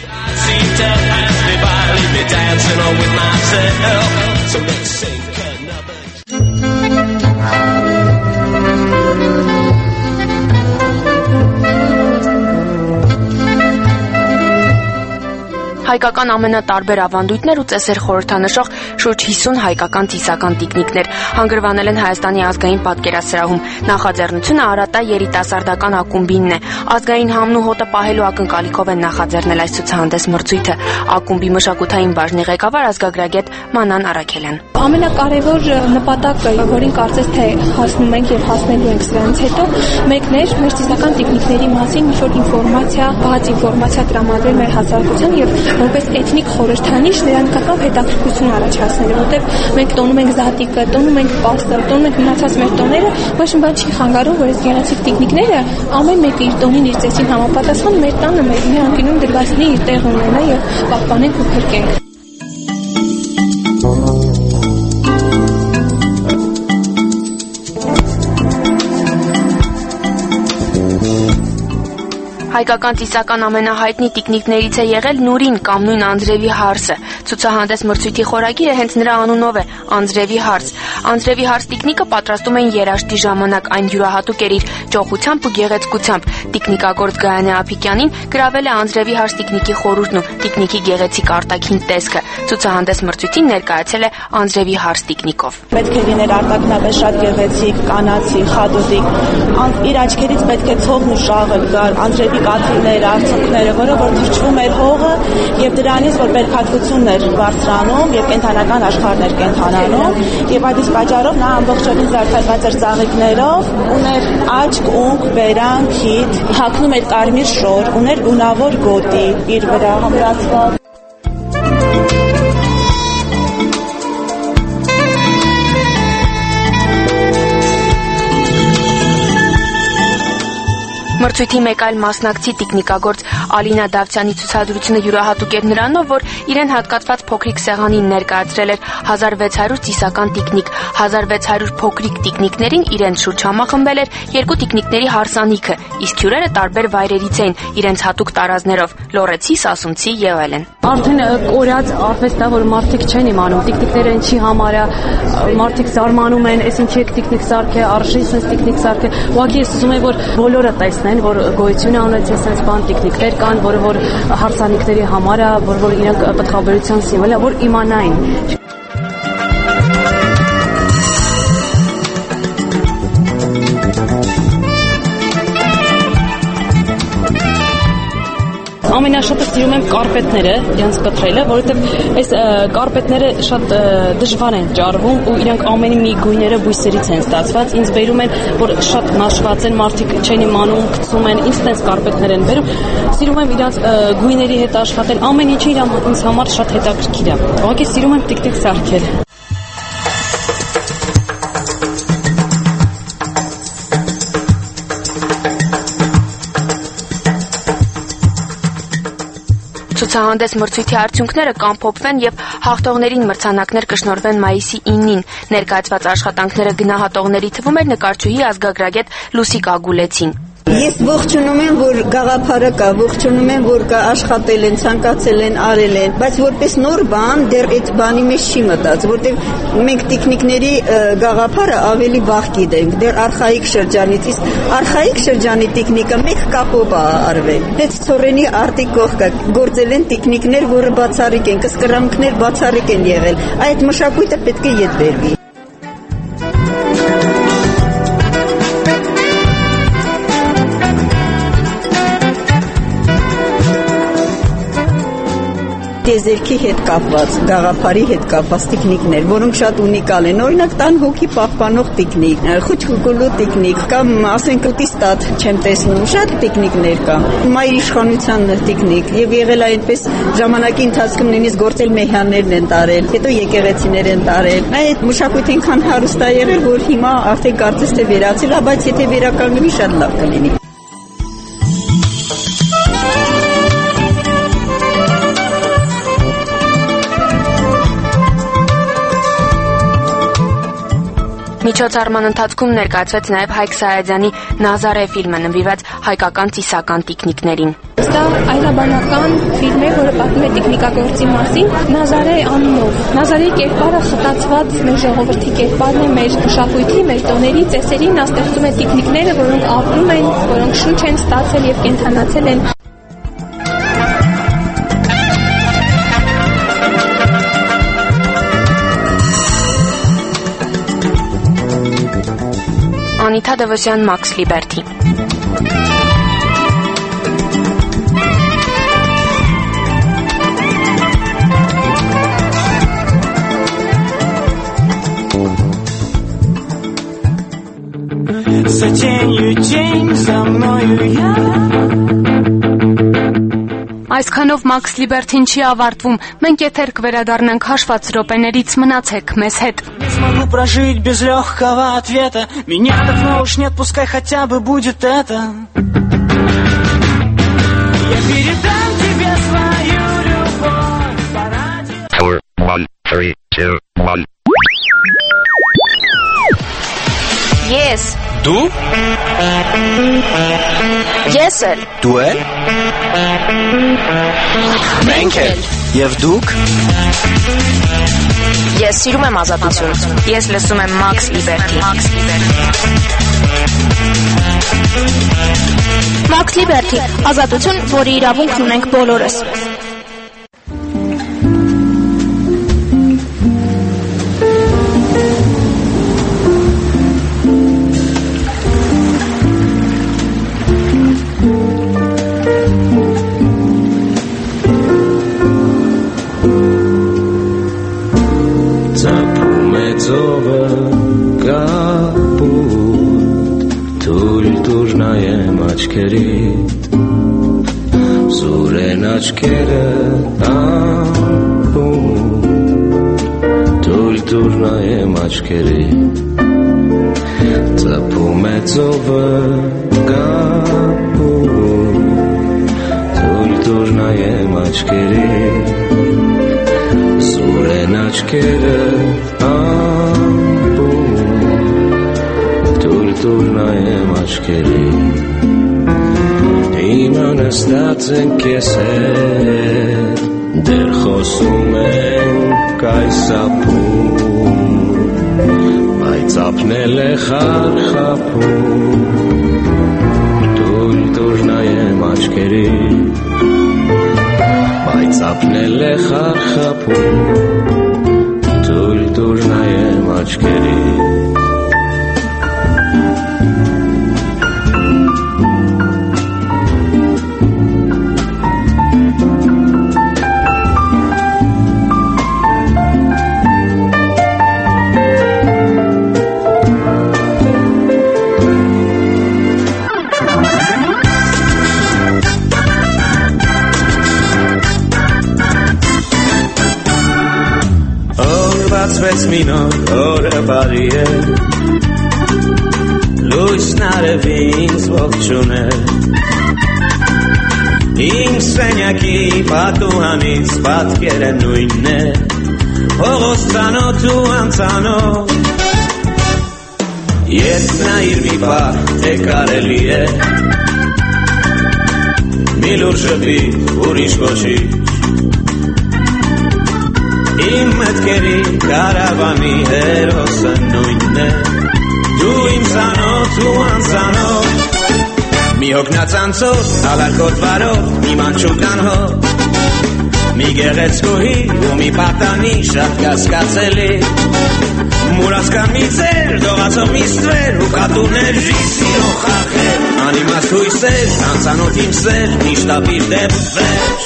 Հայկական ամենատարբեր ավանդույթներ ու ծեսեր խորհրդանշող շուրջ հիսուն հայկական ծիսական տիկնիկներ հանգրվանել են Հայաստանի ազգային պատկերասրահում։ Նախաձեռնությունը Արատա երիտասարդական ակումբինն է։ Ազգային համն ու հոտը պահելու ակնկալիքով են նախաձեռնել այս ցուցահանդես մրցույթը։ Ակումբի մշակութային բաժնի ղեկավար ազգագրագետ Մանան Արաքելյան։ Ամենակարևոր նպատակը, որին կարծես թե հասնում ենք եւ հասնելու ենք սրանից հետո, մեկն է մեր ծիսական տիկնիկների մասին ինչ-որ ինֆորմացիա, բաց ինֆորմացիա տրամադրել մեր հասարակության եւ որպես էթնիկ խորհրդանիշ նրան կապ հետաքրքրություն առաջացնել, որտեղ մենք տոնում ենք զատիկը, տոնում ենք պաստը, տոնում ենք մնացած մեր տոները, ոչ մի բան չի խանգարում, որ այս գեղեցիկ տիկնիկները ամեն մեկը իր տոնին, իր ծեսին համապատասխան մեր տանը մեր մի անկյունում դրված լինի իր տեղը ունենա եւ պահպանենք ու փրկենք։ Հայկական ծիսական ամենահայտնի տիկնիկներից է եղել Նուրին կամ նույն Անձրևի հարսը։ Ցուցահանդես մրցույթի խորագիրը հենց նրա անունով է՝ Անձրևի հարս։ Անձրևի հարց տիկնիկը պատրաստում էին երաշտի ժամանակ, այն յուրահատուկ էր իր ճոխությամբ ու գեղեցկությամբ։ Տիկնիկագործ Գայանե Ափիկյանին գրավել է անձրևի հարց տիկնիկի խորհուրդն ու տիկնիկի գեղեցիկ արտաքին տեսքը։ Ցուցահանդես մրցույթին ներկայացել է անձրևի հարց տիկնիկով։ Պետք է լիներ արտաքնապես շատ գեղեցիկ, կանացի, խադուդիկ։ Իր աչքերից պետք է ցողն ու շաղը գար, անձրևի կաթիլները, արցունքները, որը որ թրջվում էր հողը եւ դրանից որ բերքատվությունն էր բարձրանում եւ կենթանական աշխարհներ կենթանանում եւ այդ իսկ պատճառով նա ամբողջովին զարդարված էր ծաղիկներով, ուներ աչք, ունք, բերան, քիթ, հագնում էր կարմիր շոր, ուներ գունավոր գոտի իր վրա համրացված։ Մրցույթի մեկ այլ մասնակցի տիկնիկագործ Ալինա Դավթյանի ցուցադրությունը յուրահատուկ էր նրանով, որ իրեն հատկացված փոքրիկ սեղանին ներկայացրել էր հազար վեց հարյուր ծիսական տիկնիկ, հազար վեց հարյուր փոքրիկ տիկնիկներին իրենց շուրջ համախմբել էր երկու տիկնիկների հարսանիքը, իսկ հյուրերը տարբեր վայրերից էին իրենց հատուկ տարազներով՝ լոռեցի, սասունցի եւ այլն։ Արդեն կորած արվեստա, որ մարդիկ չեն իմանում, տիկնիկները ինչի համար է, մարդիկ զարմանում են, այս ինչի է տիկնիկ սարքը, արժի sense տիկնիկ սարքը, ուղղակի ես ուզում եմ որ բոլորը տեսնեն, որ գոյություն ունեցել sense բան տիկնիկներ կան, որը որ հարսանիքների համար է, որ որ իրենք պատխաբերության սիմվոլ է, որ իմանային։ Ամենաշատը սիրում եմ կարպետները, իրենց կտրելը, որովհետև այս կարպետները շատ դժվար են ճարվում ու իրենք ամենի մի գույները բույսերից են ստացված։ Ինձ բերում են, որ շատ մաշված են, մարդիկ չեն իմանում, գցում են, ինձ տենց կարպետներ են բերում։ Սիրում եմ իրենց գույների հետ աշխատել, ամեն ինչը ինձ համար շատ հետաքրքիր է։ Ուղղակի սիրում եմ տիկ-տիկ սարքել։ Ցուցահանդես մրցույթի արդյունքները կամփոփվեն եւ հաղթողներին մրցանակներ կշնորհվեն մայիսի իննին։ Ներկայացված աշխատանքները գնահատողների թվում էր նկարչուհի ազգագրագետ Լուսիկ Ագուլեցին։ Ես ողջունում եմ, որ գաղափարը կա, ողջունում եմ, որ կա աշխատել են, ցանկացել են, արել են, բայց որպես նոր բան դեռ այդ բանի մեջ չի մտած, որտեղ մենք տիկնիկների գաղափարը ավելի վաղ գիտենք, դեռ արխայիկ շրջանից, իսկ արխայիկ շրջանի տիկնիկը մեկ կապով է արվել։ Այդ ծորենի արտի կողքը գործել են տիկնիկներ, որը բացառիկ են, կսկրանքներ բացառիկ են եղել։ Այդ մշակույթը պետք է ետ բերվի։ Տեզերքի հետ կապված, գաղափարի հետ կապված տիկնիկներ, որոնք շատ ունիկալ են։ Օրինակ տան հոգի պահպանող տիկնիկ, խուճկուկուլու տիկնիկ, կամ ասենք կտիստատ չեմ տեսնում, շատ տիկնիկներ կա։ Մայր իշխանության տիկնիկ, եւ եղել է այնպես ժամանակի ընթացքում նույնիսկ գործել մեհյաններն են տարել, հետո եկեղեցիներ են տարել։ Այդ մշակույթը ինքան հարուստ է եղել, որ հիմա արդեն կարծես թե վերացել է, բայց եթե վերականգնվի շատ լավ կլինի։ Միջոցառման ընթացքում ներկայացվեց նաև Հայկ Սայադյանի Նազարե ֆիլմը, նվիրված հայկական ծիսական տիկնիկներին։ Դա այլաբանական ֆիլմ է, որը պատմում է տիկնիկագործի մասին, Նազարե անունով։ Նազարեի կերպարը խտացված մեր ժողովրդի կերպարն է, մեր մշակույթի, մեր տոների, ծեսերի, նա ստեղծում է տիկնիկները, որոնք ապրում են, որոնք շունչ են ստացել եւ կենդանացել են։ Անիթա Դևոսյան, Մաքս Լիբերթի։ За тенью тень, за мною я. Այսքանով Մաքս Լիբերթին չի ավարտվում։ Մենք եթեր կվերադառնանք հաշված րոպեներից, мնացեք մեզ հետ։ Не смогу прожить без легкого ответа. Меня давно уж нет, пускай хотя бы будет это. Я передам тебе свою любовь по радио. Four, one, three, two, one. Yes. Դու Ես էլ։ Դու էլ։ Մենք էլ։ Եվ դուք։ Ես սիրում եմ ազատություն։ Ես լսում եմ Max Liberty։ Max Liberty, ազատություն, որի իրավունքն ունենք բոլորս։ Զուրեն աչքերը ամպում Թույլ տուր նայեմ աչքերի Ծպում է ծովը կապում Թույլ տուր նայեմ աչքերի Զուրեն աչքերը ամպում Թույլ տուր նայեմ աչքերի Հիմա նստած ենք ես հետ Դեր խոսում ենք այս ապում Բայց ապնել է խարխապում Թույլ տուր նայեմ աչքերի Բայց ապնել է խարխապում Թույլ տուր նայեմ աչքերի Բացվեց մի նոր օրը բարի է Լույսն արևի ինձ ողջուն է Իմ սենյակի պատուհանից պատկերը նույնն է Հողոս ծանոթ ու անծանոթ Ես նայիր մի պահ թե կարելի է Մի լուր շփի ուրիշ ոչի Իմ մտքերի կարավանի հերոսը նույնն է Դու իմ ծանոթ ու անծանոթ Մի հոգնած անցով, ալարկոտ վարով, մի մանչուկան հով Մի գեղեցկուհի ու մի պատանի շատ կասկածելի Մուրացկան մի ծեր, դողացող մի ստվեր ու կատուներ ժիսիրող խախեր Անիմաստ հույսեր, անծանոթ իմ սեր, միշտ ապիր դեպ վեր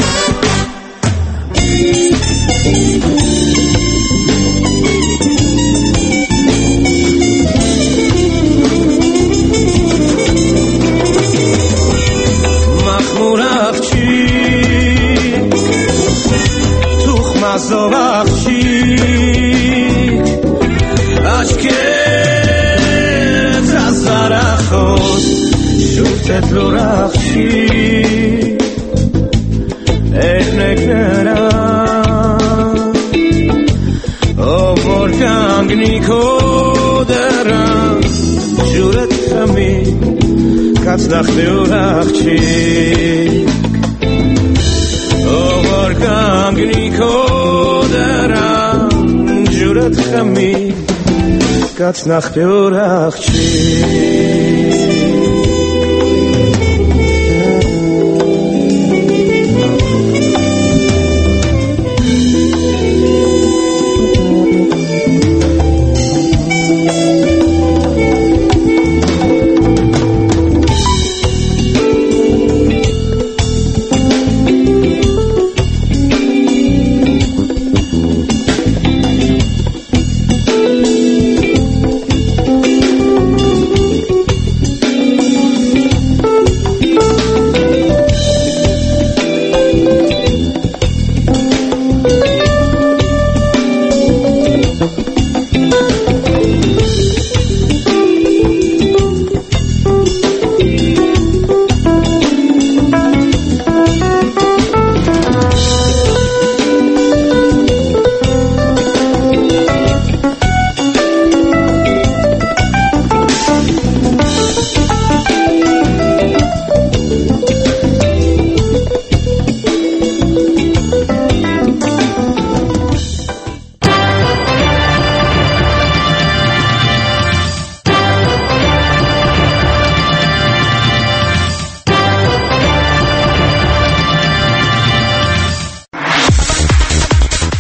Մախմուր աղջիկ, թուխմազով աղջիկ, աչքեր ծազարախոտ, շուտետ լուր աղջիկ, էրնեք նրան, ով որ կանգնի քո դռան, ջուրդ խմի, կացնախնի ուր աղջիկ, ով որ կանգնի քո դռան, ջուրդ խմի, կացնախնի ուր աղջիկ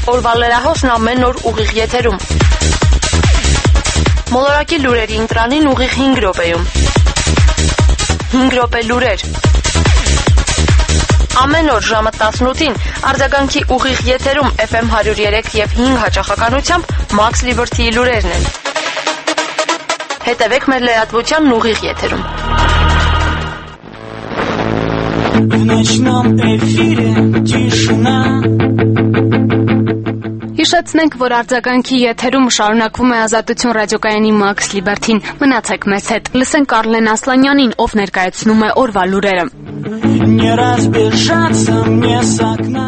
Օրվա լրահոսն ամեն օր ուղիղ եթերում։ Մոլորակի լուրերի ընտրանին ուղիղ հինգ րոպեում։ հինգ րոպե լուրեր։ Ամեն օր ժամը տասնութին արձագանքի ուղիղ եթերում Էֆ Էմ հարյուր երեք եւ հինգ հաճախականությամբ Max Liberty-ի լուրերն են։ Հետևեք մեր լրատվության ուղիղ եթերում։ В ночном эфире тишина. Հիշեցնենք, որ արձագանքի եթերում շարունակվում է Ազատություն ռադիոկայանի Max Liberty-ն։ Մնացեք մեզ հետ։ Լսենք Արլեն Ասլանյանին, ով ներկայացնում է օրվա լուրերը։ Не разбежаться мне с окна.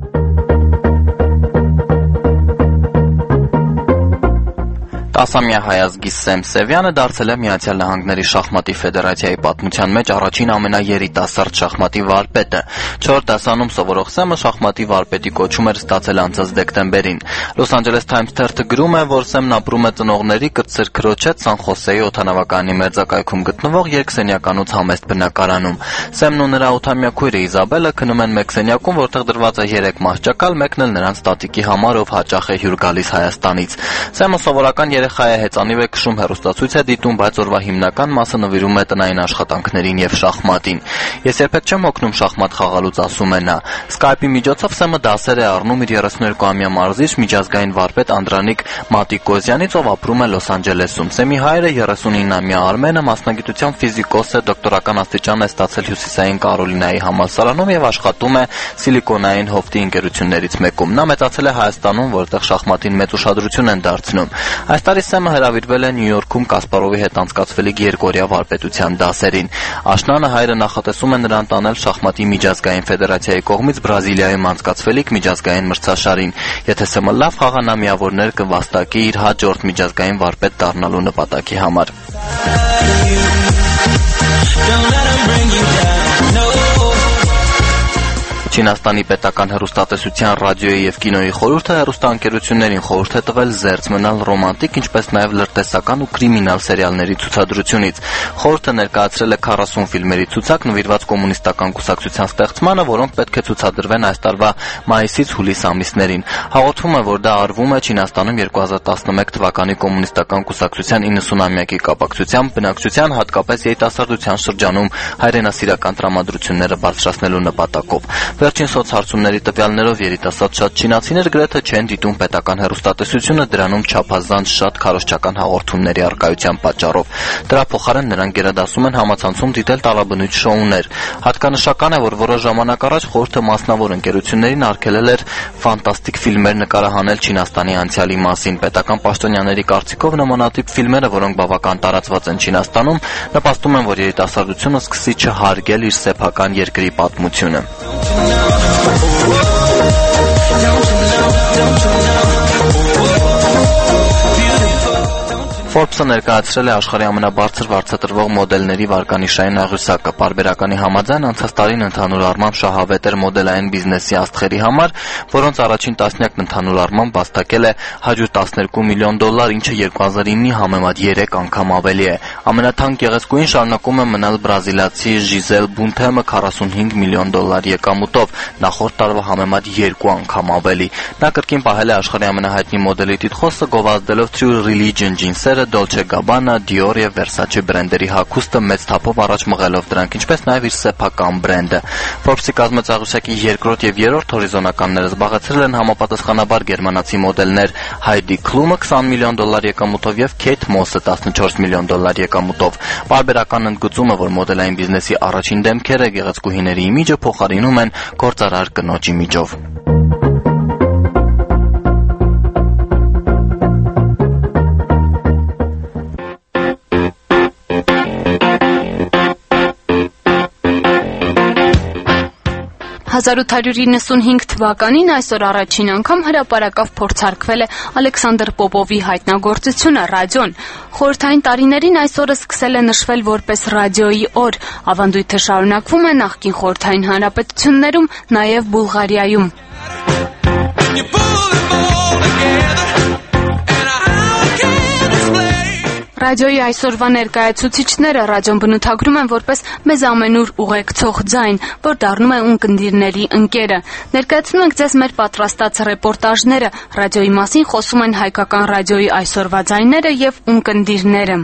տասամյա հայազգի Սեմ Սևյանը դարձել է Միացյալ Նահանգների շախմատի ֆեդերացիայի պատմության մեջ առաջին ամենաերիտասարդ շախմատի վարպետը։ Չորրորդ դասանում սովորող Սեմը շախմատի վարպետի կոչում էր ստացել անցած դեկտեմբերին։ Los Angeles Times թերթը գրում է, որ Սեմն ապրում է ծնողների կծր քրոջ հետ Սան Խոսեի օդանավակայանի մերձակայքում գտնվող երկսենյականոց համեստ բնակարանում։ Սեմն ու նրա ութամյա քույրը Իզաբելը քնում են մեկ սենյակում, որտեղ դրված է երեք մահճակալ, մեկն էլ նրանց տատիկի համար, ով հաճախ է հյուր գալիս Հայաստանից։ Սեմը սովորական երեխա է, հեծանիվ է քշում, հեռուստացույց է դիտում, բայց օրվա հիմնական մասը նվիրում է տնային աշխատանքներին եւ շախմատին։ Ես երբեք չեմ օգնում շախմատ խաղալուց, ասում է նա։ Skype-ի միջոցով Սեմը դասեր է առնում իր երեսունյոթամյա մարզիչ միջազգային վարպետ Անդրանիկ Մատիկոզյանից, ով ապրում է Լոս Անջելեսում։ Սեմի հայրը երեսունինամյա Արմենը մասնագիտությամբ ֆիզիկոս է, դոկտորական աստիճան է ստացել Հյուսիսային Կարոլինայի համալսարանում եւ աշխատում է Սիլիկոնային հովտի ընկերություններից մեկում։ Նա մեծացել է Հայաստանում, որտեղ շախմատին մեծ ուշադրություն են դարձնում։ Այս տարի Սեմը հրավիրվել է Նյու Յորքում Կասպարովի հետ անցկացվելիք երկօրյա վարպետության դասերին։ Աշնանը հայրը նախատեսում է նրան տանել շախմատի միջազգային ֆեդերացիայի կողմից Բրազիլիայում անցկացվելիք միջազգային մրցաշարին։ Եթե Սեմը լավ խաղա, նա միավորներ կվաստակի իր հաջորդ միջազգային վարպետ դառնալու նպատակի համար։ Չինաստանի պետական հեռուստատեսության, ռադիոյի եւ կինոյի խորհուրդը հեռուստաընկերություններին խորհուրդ է տվել զերծ մնալ ռոմանտիկ, ինչպես նաեւ լրտեսական ու կրիմինալ սերիալների ցուցադրությունից։ Խորհուրդը ներկայացրել է քառասուն ֆիլմերի ցուցակ նվիրված կոմունիստական կուսակցության ստեղծմանը, որոնք պետք է ցուցադրվեն այս տարվա մայիսից հուլիս ամիսներին։ Հաղորդվում է, որ դա արվում է Չինաստանում երկու հազար տասնմեկ թվականի կոմունիստական կուսակցության իննսունամյակի կապակցությամբ բնակչության, հատկապես երիտասարդության շրջանում հայրենասիրական տրամադրությունները բարձրացնելու նպատակով։ Վերջին սոցհարցումների տվյալներով երիտասարդ շատ չինացիներ գրեթե չեն դիտում պետական հեռուստատեսությունը, դրանում չափազանց շատ քարոզչական հաղորդումների առկայության պատճառով։ Դրա փոխարեն նրանք գերադասում են համացանցում դիտել տարաբնույթ շոուներ։ Հատկանշական է, որ որոշ ժամանակ առաջ խորհուրդը մասնավոր ընկերություններին արգելել էր ֆանտաստիկ ֆիլմեր նկարահանել Չինաստանի անցյալի մասին։ Պետական պաշտոնյաների կարծիքով նմանատիպ ֆիլմերը, որոնք բավական տարածված են Չինաստանում, նպաստում են, որ երիտասարդությունը սկսի չհարգել իր սեփական երկրի պատմությունը։ Forbes-ը ներկայացրել է աշխարհի ամենաբարձր վարձատրվող մոդելների վարկանիշային աղյուսակը։ Պարբերականի համաձայն անցած տարին ընդհանուր առմամբ շահավետ էր մոդելային բիզնեսի աստղերի համար, որոնց առաջին տասնյակն ընդհանուր առմամբ վաստակել է հարյուր տասներկու միլիոն դոլար, ինչը երկու հազար իննի համեմատ երեք անգամ ավելի է։ Ամենաթանկ գեղեցկուին շարունակում է մնալ բրազիլացի Ժիզել Բունթեմը քառասունհինգ միլիոն դոլար եկամուտով, նախորդ տարվա համեմատ երկու անգամ ավելի։ Նա կրկին պահել է աշխարհի ամենահայտնի մոդելի տիտղոսը, գովազդելով True Religion ջինսերը, Dolce Gabbana, Dior եւ Versace բրենդերի հագուստը մեծ թափով առաջ մղելով դրանք, ինչպես նաեւ իր սեփական բրենդը։ Forbes-ի կազմած աղյուսակի երկրորդ եւ երրորդ հորիզոնականները զբաղեցրել են համապատասխանաբար գերմանացի մոդելներ Heidi Klum-ը քսան միլիոն դոլար եկամուտով եւ Kate Moss-ը տասնչորս միլիոն դոլար եկամուտով։ Պարբերական ընդգծում է, որ մոդելային բիզնեսի առաջին դեմքերը գեղեցկուհիների իմիջը փոխարինում են գործարար կնոջ իմիջով։ հազար ութ հարյուր իննսունհինգ թվականին այսօր առաջին անգամ հրապարակավ փորձարկվել է Ալեքսանդր Պոպովի հայտնագործությունը ռադիոն։ Խորհրդային տարիներին այս օրը սկսել է նշվել որպես ռադիոյի օր։ Ավանդույթը շարունակվում է նախկին խորհրդային հանրապետություններում, նաև Բուլղարիայում։ Ռադիոյի այսօրվա ներկայացուցիչները ռադիոն բնութագրում են որպես մեզ ամենուր ուղեկցող ձայն, որ դառնում է ունկնդիրների ընկերը։ Ներկայացնում ենք ձեզ մեր պատրաստած ռեպորտաժները, ռադիոյի մասին խոսում են հայկական ռադիոյի այսօրվա ձայները եւ ունկնդիրները։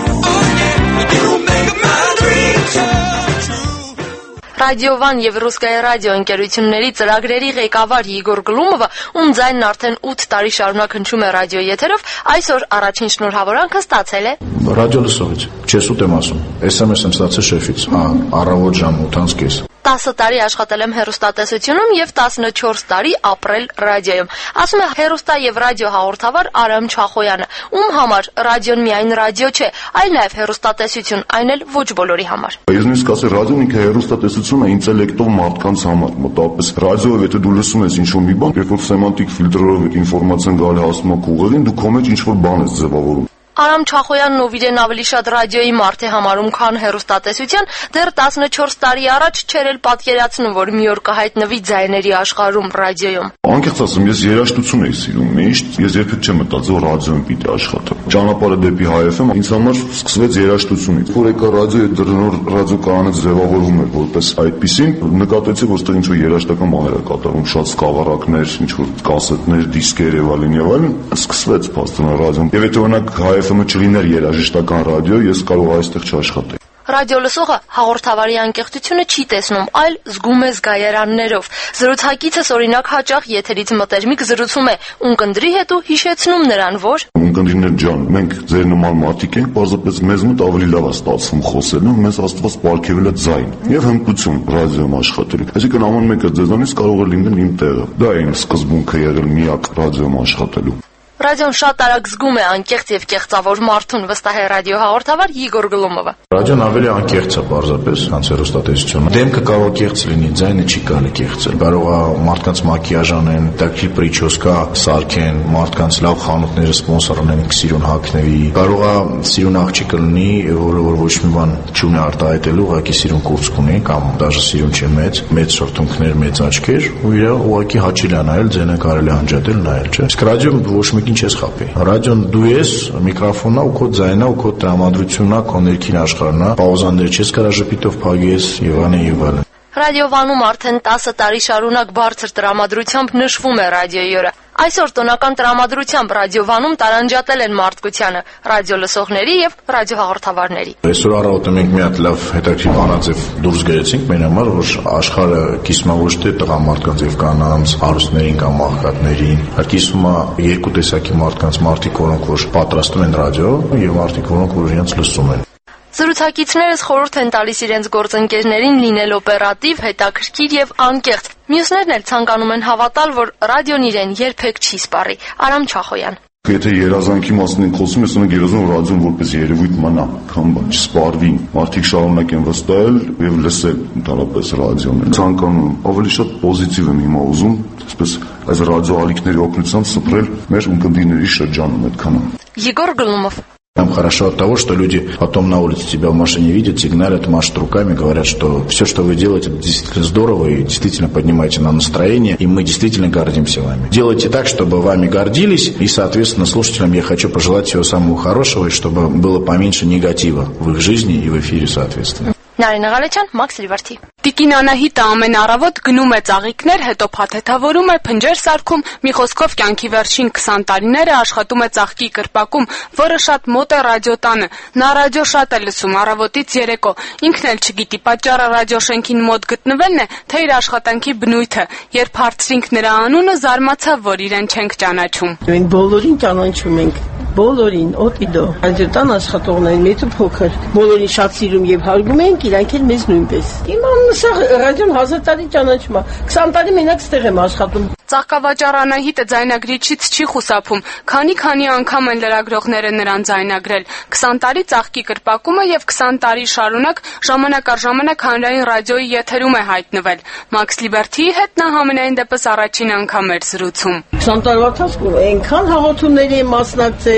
Ռադիովան եւ Ռուսկայա ռադիո ընկերությունների ծրագրերի ղեկավար Իգոր Գլումովը, ում ձայնն արդեն ութ տարի շարունակ հնչում է ռադիոյի եթերով, այսօր առաջին շնորհավորանքը ստացել է ռադիո լսողից, չես ուտեմ ասում, էս եմ եմ ստացել շեֆից, հա, առավոտ ժամ ութից կես։ տասը տարի աշխատել եմ հեռուստատեսությունում եւ տասնչորս տարի ապրել ռադիոյում։ Ասում է հեռուստա եւ ռադիո հաղորդավար Արամ Չախոյանը, ում համար ռադիոն միայն ռադիո չէ, այլ նաեւ հեռուստատեսություն, այն էլ ոչ բոլորի համար։ Ես նույնիսկ ասել ռադիոն ինքը հեռուստատեսություն է ինտելեկտով մարդկանց համար, մոտավորապես ռադիոյով եթե դու լսում ես ինչ-որ մի բան, երբ որ սեմանտիկ ֆիլտրերով ինֆորմացիան գալի հասնում է քո ուղեղին, դու քո մեջ ինչ-որ բան ես ձևավորում։ Արամ Չախոյանն ով իրեն ավելի շատ ռադիոյի մարդ է համարում, քան հեռուստատեսության, դեռ տասնչորս տարի առաջ չէր էլ պատկերացնում, որ մի օր կհայտնվի ձայների աշխարհում ռադիոյում։ Անկեղծ ասեմ, ես երաժշտություն էի սիրում միշտ, ես երբեք չեմ մտածել որ ռադիոյում պիտի աշխատեմ։ Ճանապարհը դեպի Հայ էֆ էմ ինձ համար սկսվեց երաժշտությունից։ Որ եկա ռադիոյի դրանոր ռադիոկայանը ձևավորվում էր որպես այդպեսին, նկատեցի, որ ստեղ ինչ-որ երաժշտական բաներ է կատարվում, շատ սկավառակներ, ինչ-որ կասետներ, դիսկեր եւ այլն եւ այլն, սկսվեց փաստորեն ռադիոն։ Եվ եթե օրինակ Հայ էֆ էմ-ը չլիներ երաժշտական ռադիո, ես կարող այստեղ չաշխատեի։ Ռադիո լսողը հաղորդավարի անկեղծությունը չի տեսնում, այլ զգում է զգայարաններով։ Զրուցակիցս օրինակ հաճախ եթերից մտերմիկ զրուցում է ունկնդրի հետ ու հիշեցնում նրան, որ ունկնդիրներ ջան, մենք ձեր նման մարդիկ ենք, պարզապես մեզ մոտ ավելի լավ է ստացվում խոսելը, մեզ Աստված պարգևել է ձայն եւ հմտություն ռադիոյում աշխատելու։ Այսինքն ամեն մեկը ձեզանից կարող է լինել իմ տեղը։ Դա է իմ սկզբունքը եղել միակ ռադիոյում աշխատելու։ Ռադիոն շատ արագ զգում է անկեղծ եւ կեղծավոր մարդուն, վստահ է ռադիո հաղորդավար Իգոր Գլումովը։ Ռադիոն ավելի անկեղծ է պարզապես, քան հեռուստատեսությունը։ Դեմքը կարող կեղծ լինի, ձայնը չի կարելի կեղծել։ Կարող է մարդկանց մակիաժ անեն, տակի պրիչոսկա սարքեն, մարդկանց լավ խանութները սպոնսոր անեն, սիրուն հագների։ Կարող է սիրուն աղջիկը լինի, որը որ ոչ մի բան չունի արտահայտելու, ուղղակի սիրուն կուրծք ունի, կամ դաժե սիրուն չէ մեծ, մեծ շրթունքներ, մեծ աչքեր, ու իր ուղղակի հաճելի է նայել, ձայնը կարելի է անջատել, նայել, չէ։ Իսկ ռադիոն ոչ մի ինչ ես խափի։ Ռադիոն դու ես, միկրոֆոնն ու քո ձայնը ու քո տրամադրությունն է, քո ներքին աշխարհն է, պաուզաներ չես կարա ժպիտով փագես եւ այլն եւ այլն։ Ռադիովանում արդեն տասը տարի շարունակ բարձր տրամադրությամբ նշվում է ռադիոյի օրը։ Այսօր տոնական տրամադրությամբ ռադիովանում տարանջատել են մարդկությանը, ռադիո լսողների եւ ռադիոհաղորդավարների։ Այսօր առավոտը մենք մի հատ լավ հետաքրքիր բանաձև դուրս գերեցինք մեր համար, որ աշխարհը կիսում է ոչ թե տղամարդկանց եւ կանանց, հարուստներին կամ աղքատներին, այլ կիսում է երկու տեսակի մարդկանց, մարդիկ, որոնք որ պատրաստում են ռադիո եւ մարդիկ, որոնք որ իրենց լսում են։ Զրուցակիցներս խորհուրդ են տալիս իրենց գործընկերներին լինել օպերատիվ, հետաքրքիր եւ անկեղծ։ Մյուսներն էլ ցանկանում են հավատալ, որ ռադիոն իրեն երբեք չի սպառի։ Արամ Չախոյան։ Եթե երազանքի մասին ենք խոսում, ես ունենք երազում որ ռադիոն որպես երևույթ մնա, քան բան չսպառվի։ Մարդիկ շարունակեն վստահել եւ լսել ընդհանրապես ռադիոն։ Ցանկանում ավելի շատ պոզիտիվ եմ հիմա ուզում, այսպես այս ռադիո ալիքների օգնությամբ սփռել մեր ունկնդիրների շրջանում այդքանը։ Егор Глумов. Нам хорошо от того, что люди потом на улице тебя в машине видят, сигналят, машут руками, говорят, что все, что вы делаете, действительно здорово и действительно поднимаете нам настроение, и мы действительно гордимся вами. Делайте так, чтобы вами гордились, и, соответственно, слушателям я хочу пожелать всего самого хорошего, и чтобы было поменьше негатива в их жизни и в эфире, соответственно. Նարինե Ղալեչյան, Մաքս Լիվերթի։ Տիկին Անահիտը ամեն առավոտ գնում է ծաղիկներ, հետո փաթեթավորում է, փնջեր սարքում, մի խոսքով կյանքի վերջին քսան տարիները աշխատում է ծաղկի կրպակում, որը շատ մոտ է ռադիոտանը։ Նա ռադիո շատ է լսում առավոտից երեկո։ Ինքն էլ չգիտի պատճառը ռադիոշենքին մոտ գտնվելն է, թե իր աշխատանքի բնույթը։ Երբ հարցրինք նրա անունը, զարմացավ, որ իրեն չենք ճանաչում։ Մենք բոլորին ճանաչում ենք, բոլորին, օտիդո։ Ռադիոտան աշխատողներին մեծ ու փոքր, բոլորին շատ սիրում եւ հարգում ենք, իրանք էլ մեզ նույնպես։ Իմ անունը սա ռադիոն հազար տարի ճանաչում է։ քսան տարի մենակ ստեղ եմ աշխատում։ Ծաղկավաճառ Անահիտը ձայնագրիչից չի խուսափում, քանի-քանի անգամ են լրագրողները նրան ձայնագրել։ քսան տարի ծաղկի կրպակումը եւ քսան տարի շարունակ ժամանակ առ ժամանակ հանրային ռադիոյի եթերում է հայտնվել։ Մաքս Լիբերթիի հետ նա համենայն դեպս առաջին անգամ էր զրուցում։ քսան տարվա ընթացքում այնքան հաղորդումների եմ մասնակցել,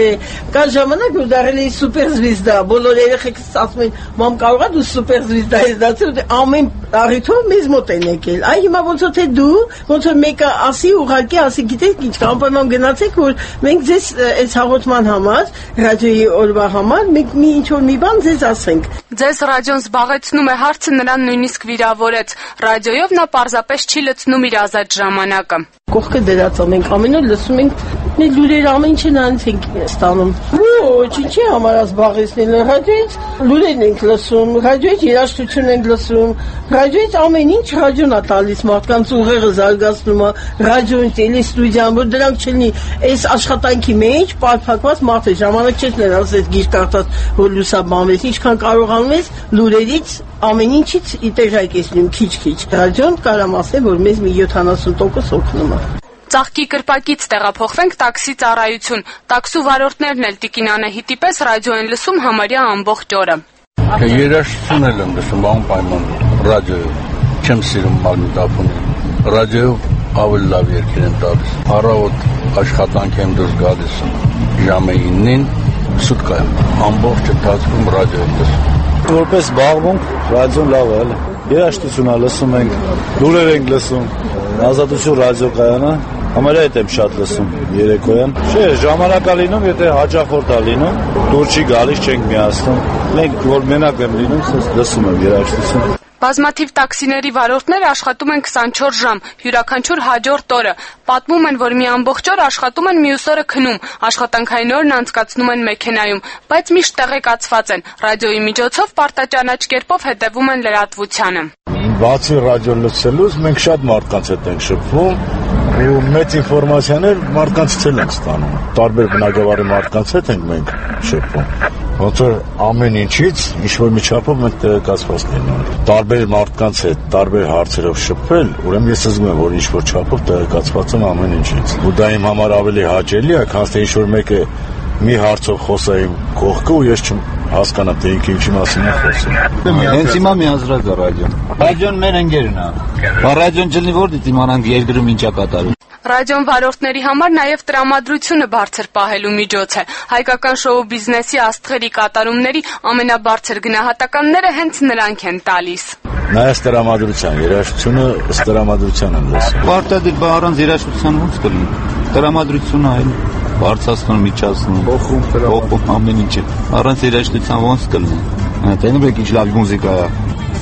կա ժամանակ որ դարել էի սուպերզվիզդա, բոլոր երեխեքս ասում են, մամ կարողա դու սուպերզվիզդա ես դարձել, ամեն առիթով մեզ մոտ են եկել։ Այ հիմա ոնց որ թե դու, ոնց որ մեկը ասի ուղղակի ասի, գիտեք ինչ, անպայման գնացեք որ մենք ձեզ այս հաղորդման համար, ռադիոյի օրվա համար, մենք մի ինչ որ մի բան ձեզ ասենք։ Ձեզ ռադիոն զբաղեցնում է հարցը նրան նույնիսկ վիրավորեց։ Ռադիոյով նա պարզապես չի լցնում իր ազատ ժամանակը։ Կողքը դրած մենք ամեն օր լսում ենք մեր լուրեր ամեն ինչ նրանց ենք ստանում։ Ոչ, ինչի համար զբաղեցնել ռադիոից լուրերն ենք լսում, ռադիոից երաժշտություն ենք լսում, ռադիոից ամեն ինչ ռադիոն է տալիս մարդկանց ուղեղը զարգացնում է, ռադիոն, տելեստուդիան, որ դրանք չլինի այս աշխատանքի մեջ պարփակված մարդը ժամանակ չես ներած այդ գիրք կարդաց, որ լուսաբանվես, ինչքան կարողանում ես լուրերից ամեն ինչից ինտեգրալ կեսնում քիչ-քիչ։ Ռադիոն կարամ ասել, որ մեզ մի յոթանասուն տոկոս օգնում է։ Ծաղկի կրպակից տեղափոխվենք տաքսի ծառայություն։ Տաքսու վարորդներն էլ Տիկին Անահիտի պես ռադիո են լսում համարյա ամբողջ օրը։ Երաժշտություն էլ եմ լսում անպայման ռադիոյով։ Չեմ սիրում մագնիտոֆոնը։ Ռադիոյով ավելի լավ երգեր են տալիս։ Առավոտ աշխատանք եմ դուրս գալիս ժամը իննին սուտկա եմ ամբողջ ընթացքում ռադիո եմ լսում։ Որպես զբաղվում ռադիոն լավ է, էլի։ Երաժշտություն լսում ենք, լուրեր ենք լսում, Ազատություն ռադիոկայանը, համարյա հետ եմ շատ լսում երեկոյան։ Չէ, ժամանակա լինում, եթե հաճախորդ է լինում, դուր չի գալիս, չենք միացնում։ Մենք որ մենակ եմ լինում, լսում եմ երաժշտություն։ Բազմաթիվ տաքսիների վարորդները աշխատում են քսանչորս ժամ, յուրաքանչյուր հաջորդ օրը։ Պատմում են, որ մի ամբողջ օր աշխատում են, մյուս օրը քնում, աշխատանքային օրն անցկացնում են մեքենայում, բայց միշտ տեղեկացված են։ Ռադիոյի միջոցով պարտաճանաչ կերպով հետևում են լրատվությանը։ Բացի ռադիո լսելուց մենք շատ մարդկանց հետ ենք շփվում ու մեծ ինֆորմացիաներ մարդկանցից ենք ստանում։ Տարբեր բնակավարի մարդկանց հետ ենք մենք շփվում։ Ոնց որ ամեն ինչից ինչ-որ մի չափով մենք տեղեկացված լինում։ Տարբեր մարդկանց հետ տարբեր հարցերով շփվել, ուրեմն ես զգում եմ, որ ինչ-որ չափով տեղեկացված եմ ամեն ինչից։ Ու դա իմ համար ավելի հաճելի է, քան թե ինչ-որ մեկը մի հարցով խոսա իմ կողքը ու ես չհասկանամ, թե ինքը ինչի մասին է խոսում։ Հենց հիմա միազրակ է ռադիոն։ Ռադիոն մեր ընկերն է։ Բա ռադիոն չլինի որտե՞ց իմանանք երկրում ինչ է կատարվում։ Ռադիոն վարորդների համար նաև տրամադրությունը բարձր պահելու միջոց է։ Հայկական շոու բիզնեսի աստղերի կատարումների ամենաբարձր գնահատականները հենց նրանք են տալիս։ Նայած տրամադրության, երաժշտությունը ըստ տրամադրության են լսում։ Պարտադիր բա առանց երաժշտության ո՞նց կլինի։ Տրամադրությունը այլ բարձրացնում, միջացնում, փոխում, փոխում ամեն ինչը։ Առանց երաժշտության ո՞նց կլինի։ Տենում եք ինչ լավ մուզիկա է։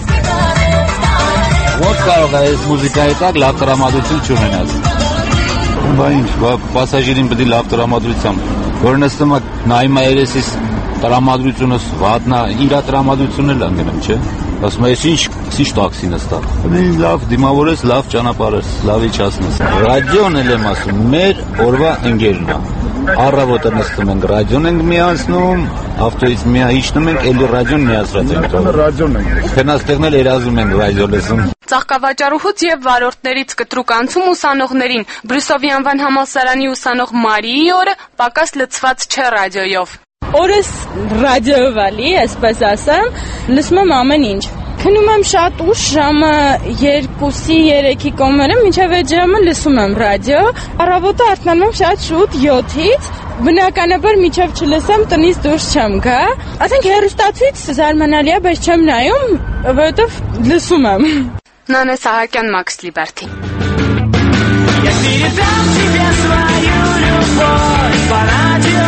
Ո՞նց կարող է այս մուզիկայի տակ լավ տրամադրություն չունենալ։ Բա ինչ, բա պասաժիրին պետք է լավ տրամադրություն, որ նստում է նայում է երեսից տրամադրությունը վատնա, իր տրամադրությունն էլ անգնում, չէ։ Ասում է, ինչ ինչ տաքսի նստա։ Լավ դիմավորես, լավ ճանապարհես, լավ իջացնես։ Ռադիոն էլ եմ ասում, մեր օրվա ընկերն է։ Առավոտը նստում ենք, ռադիոն ենք միացնում, ավտոյից միա իջնում ենք, էլի ռադիոն միացրած ենք։ Ռադիոն ենք։ Քնաստեղն էլ երազում ենք ռադիո լսում։ Ծաղկավաճառուհուց եւ վարորդներից կտրուկ անցում ուսանողներին։ Բրյուսովի անվան համալսարանի ուսանող Մարիի օրը պակաս լցված չէ ռադիոյով։ Օրս ռադիոյով ալի, այսպես ասեմ, լսում եմ ամեն ինչ։ Քնում եմ շատ ուշ, ժամը երկուսի երեքի կողմերը, մինչև այդ ժամը լսում եմ ռադիո։ Առավոտը արթնանում եմ շատ շուտ յոթից, բնականաբար մինչև չլսեմ տնից դուրս չեմ գա։ Ասենք հեռուստացույց զարմանալի է, բայց չեմ նայում, որովհետև լսում եմ։ Նանե Սահակյան, Մաքս Լիբերթի։ Я передам тебе свою любовь по радио.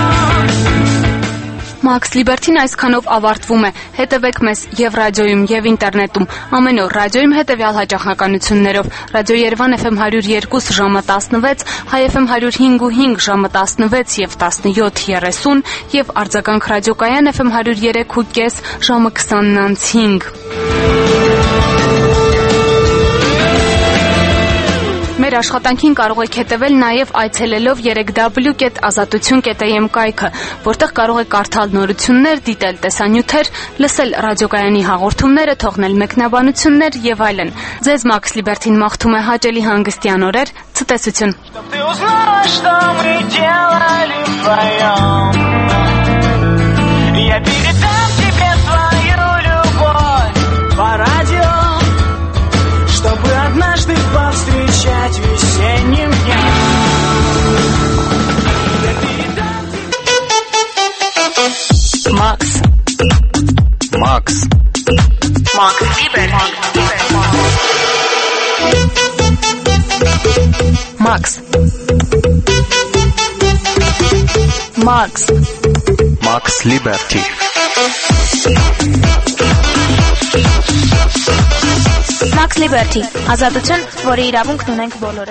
Մաքս Լիբերթին այսքանով ավարտվում է։ Հետևեք մեզ եւ ռադիոյում եւ ինտերնետում։ Ամեն օր ռադիոյում հետեւյալ հաճախականություններով. Ռադիո Երևան Էֆ Էմ հարյուր երկու ժամը տասնվեց, Հայ Էֆ Էմ հարյուր հինգ ու հինգ ժամը տասնվեց եւ տասնյոթ երեսուն եւ արձագանք ռադիոկայան Էֆ Էմ հարյուր երեք ու կես ժամը քսանն անց հինգ։ Մեր աշխատանքին կարող եք հետևել նաև այցելելով երեք դաբլյու կետ ազատություն կետ էյ էմ կայքը, որտեղ կարող եք կարդալ նորություններ, դիտել տեսանյութեր, լսել ռադիոկայանի հաղորդումները, թողնել մեկնաբանություններ եւ այլն։ Ձեզ Մաքս Լիբերթին մաղթում է հաճելի հանգստյան օրեր, ցտեսություն։ Ты узнала, что мы делали вдвоем. Я передам тебе свою любовь по радио, чтобы однажды повстречать весенним днем. Я передам тебе... Max Max Max Liberty Max Liberty ազատություն, որի իրավունքն ունենք բոլորը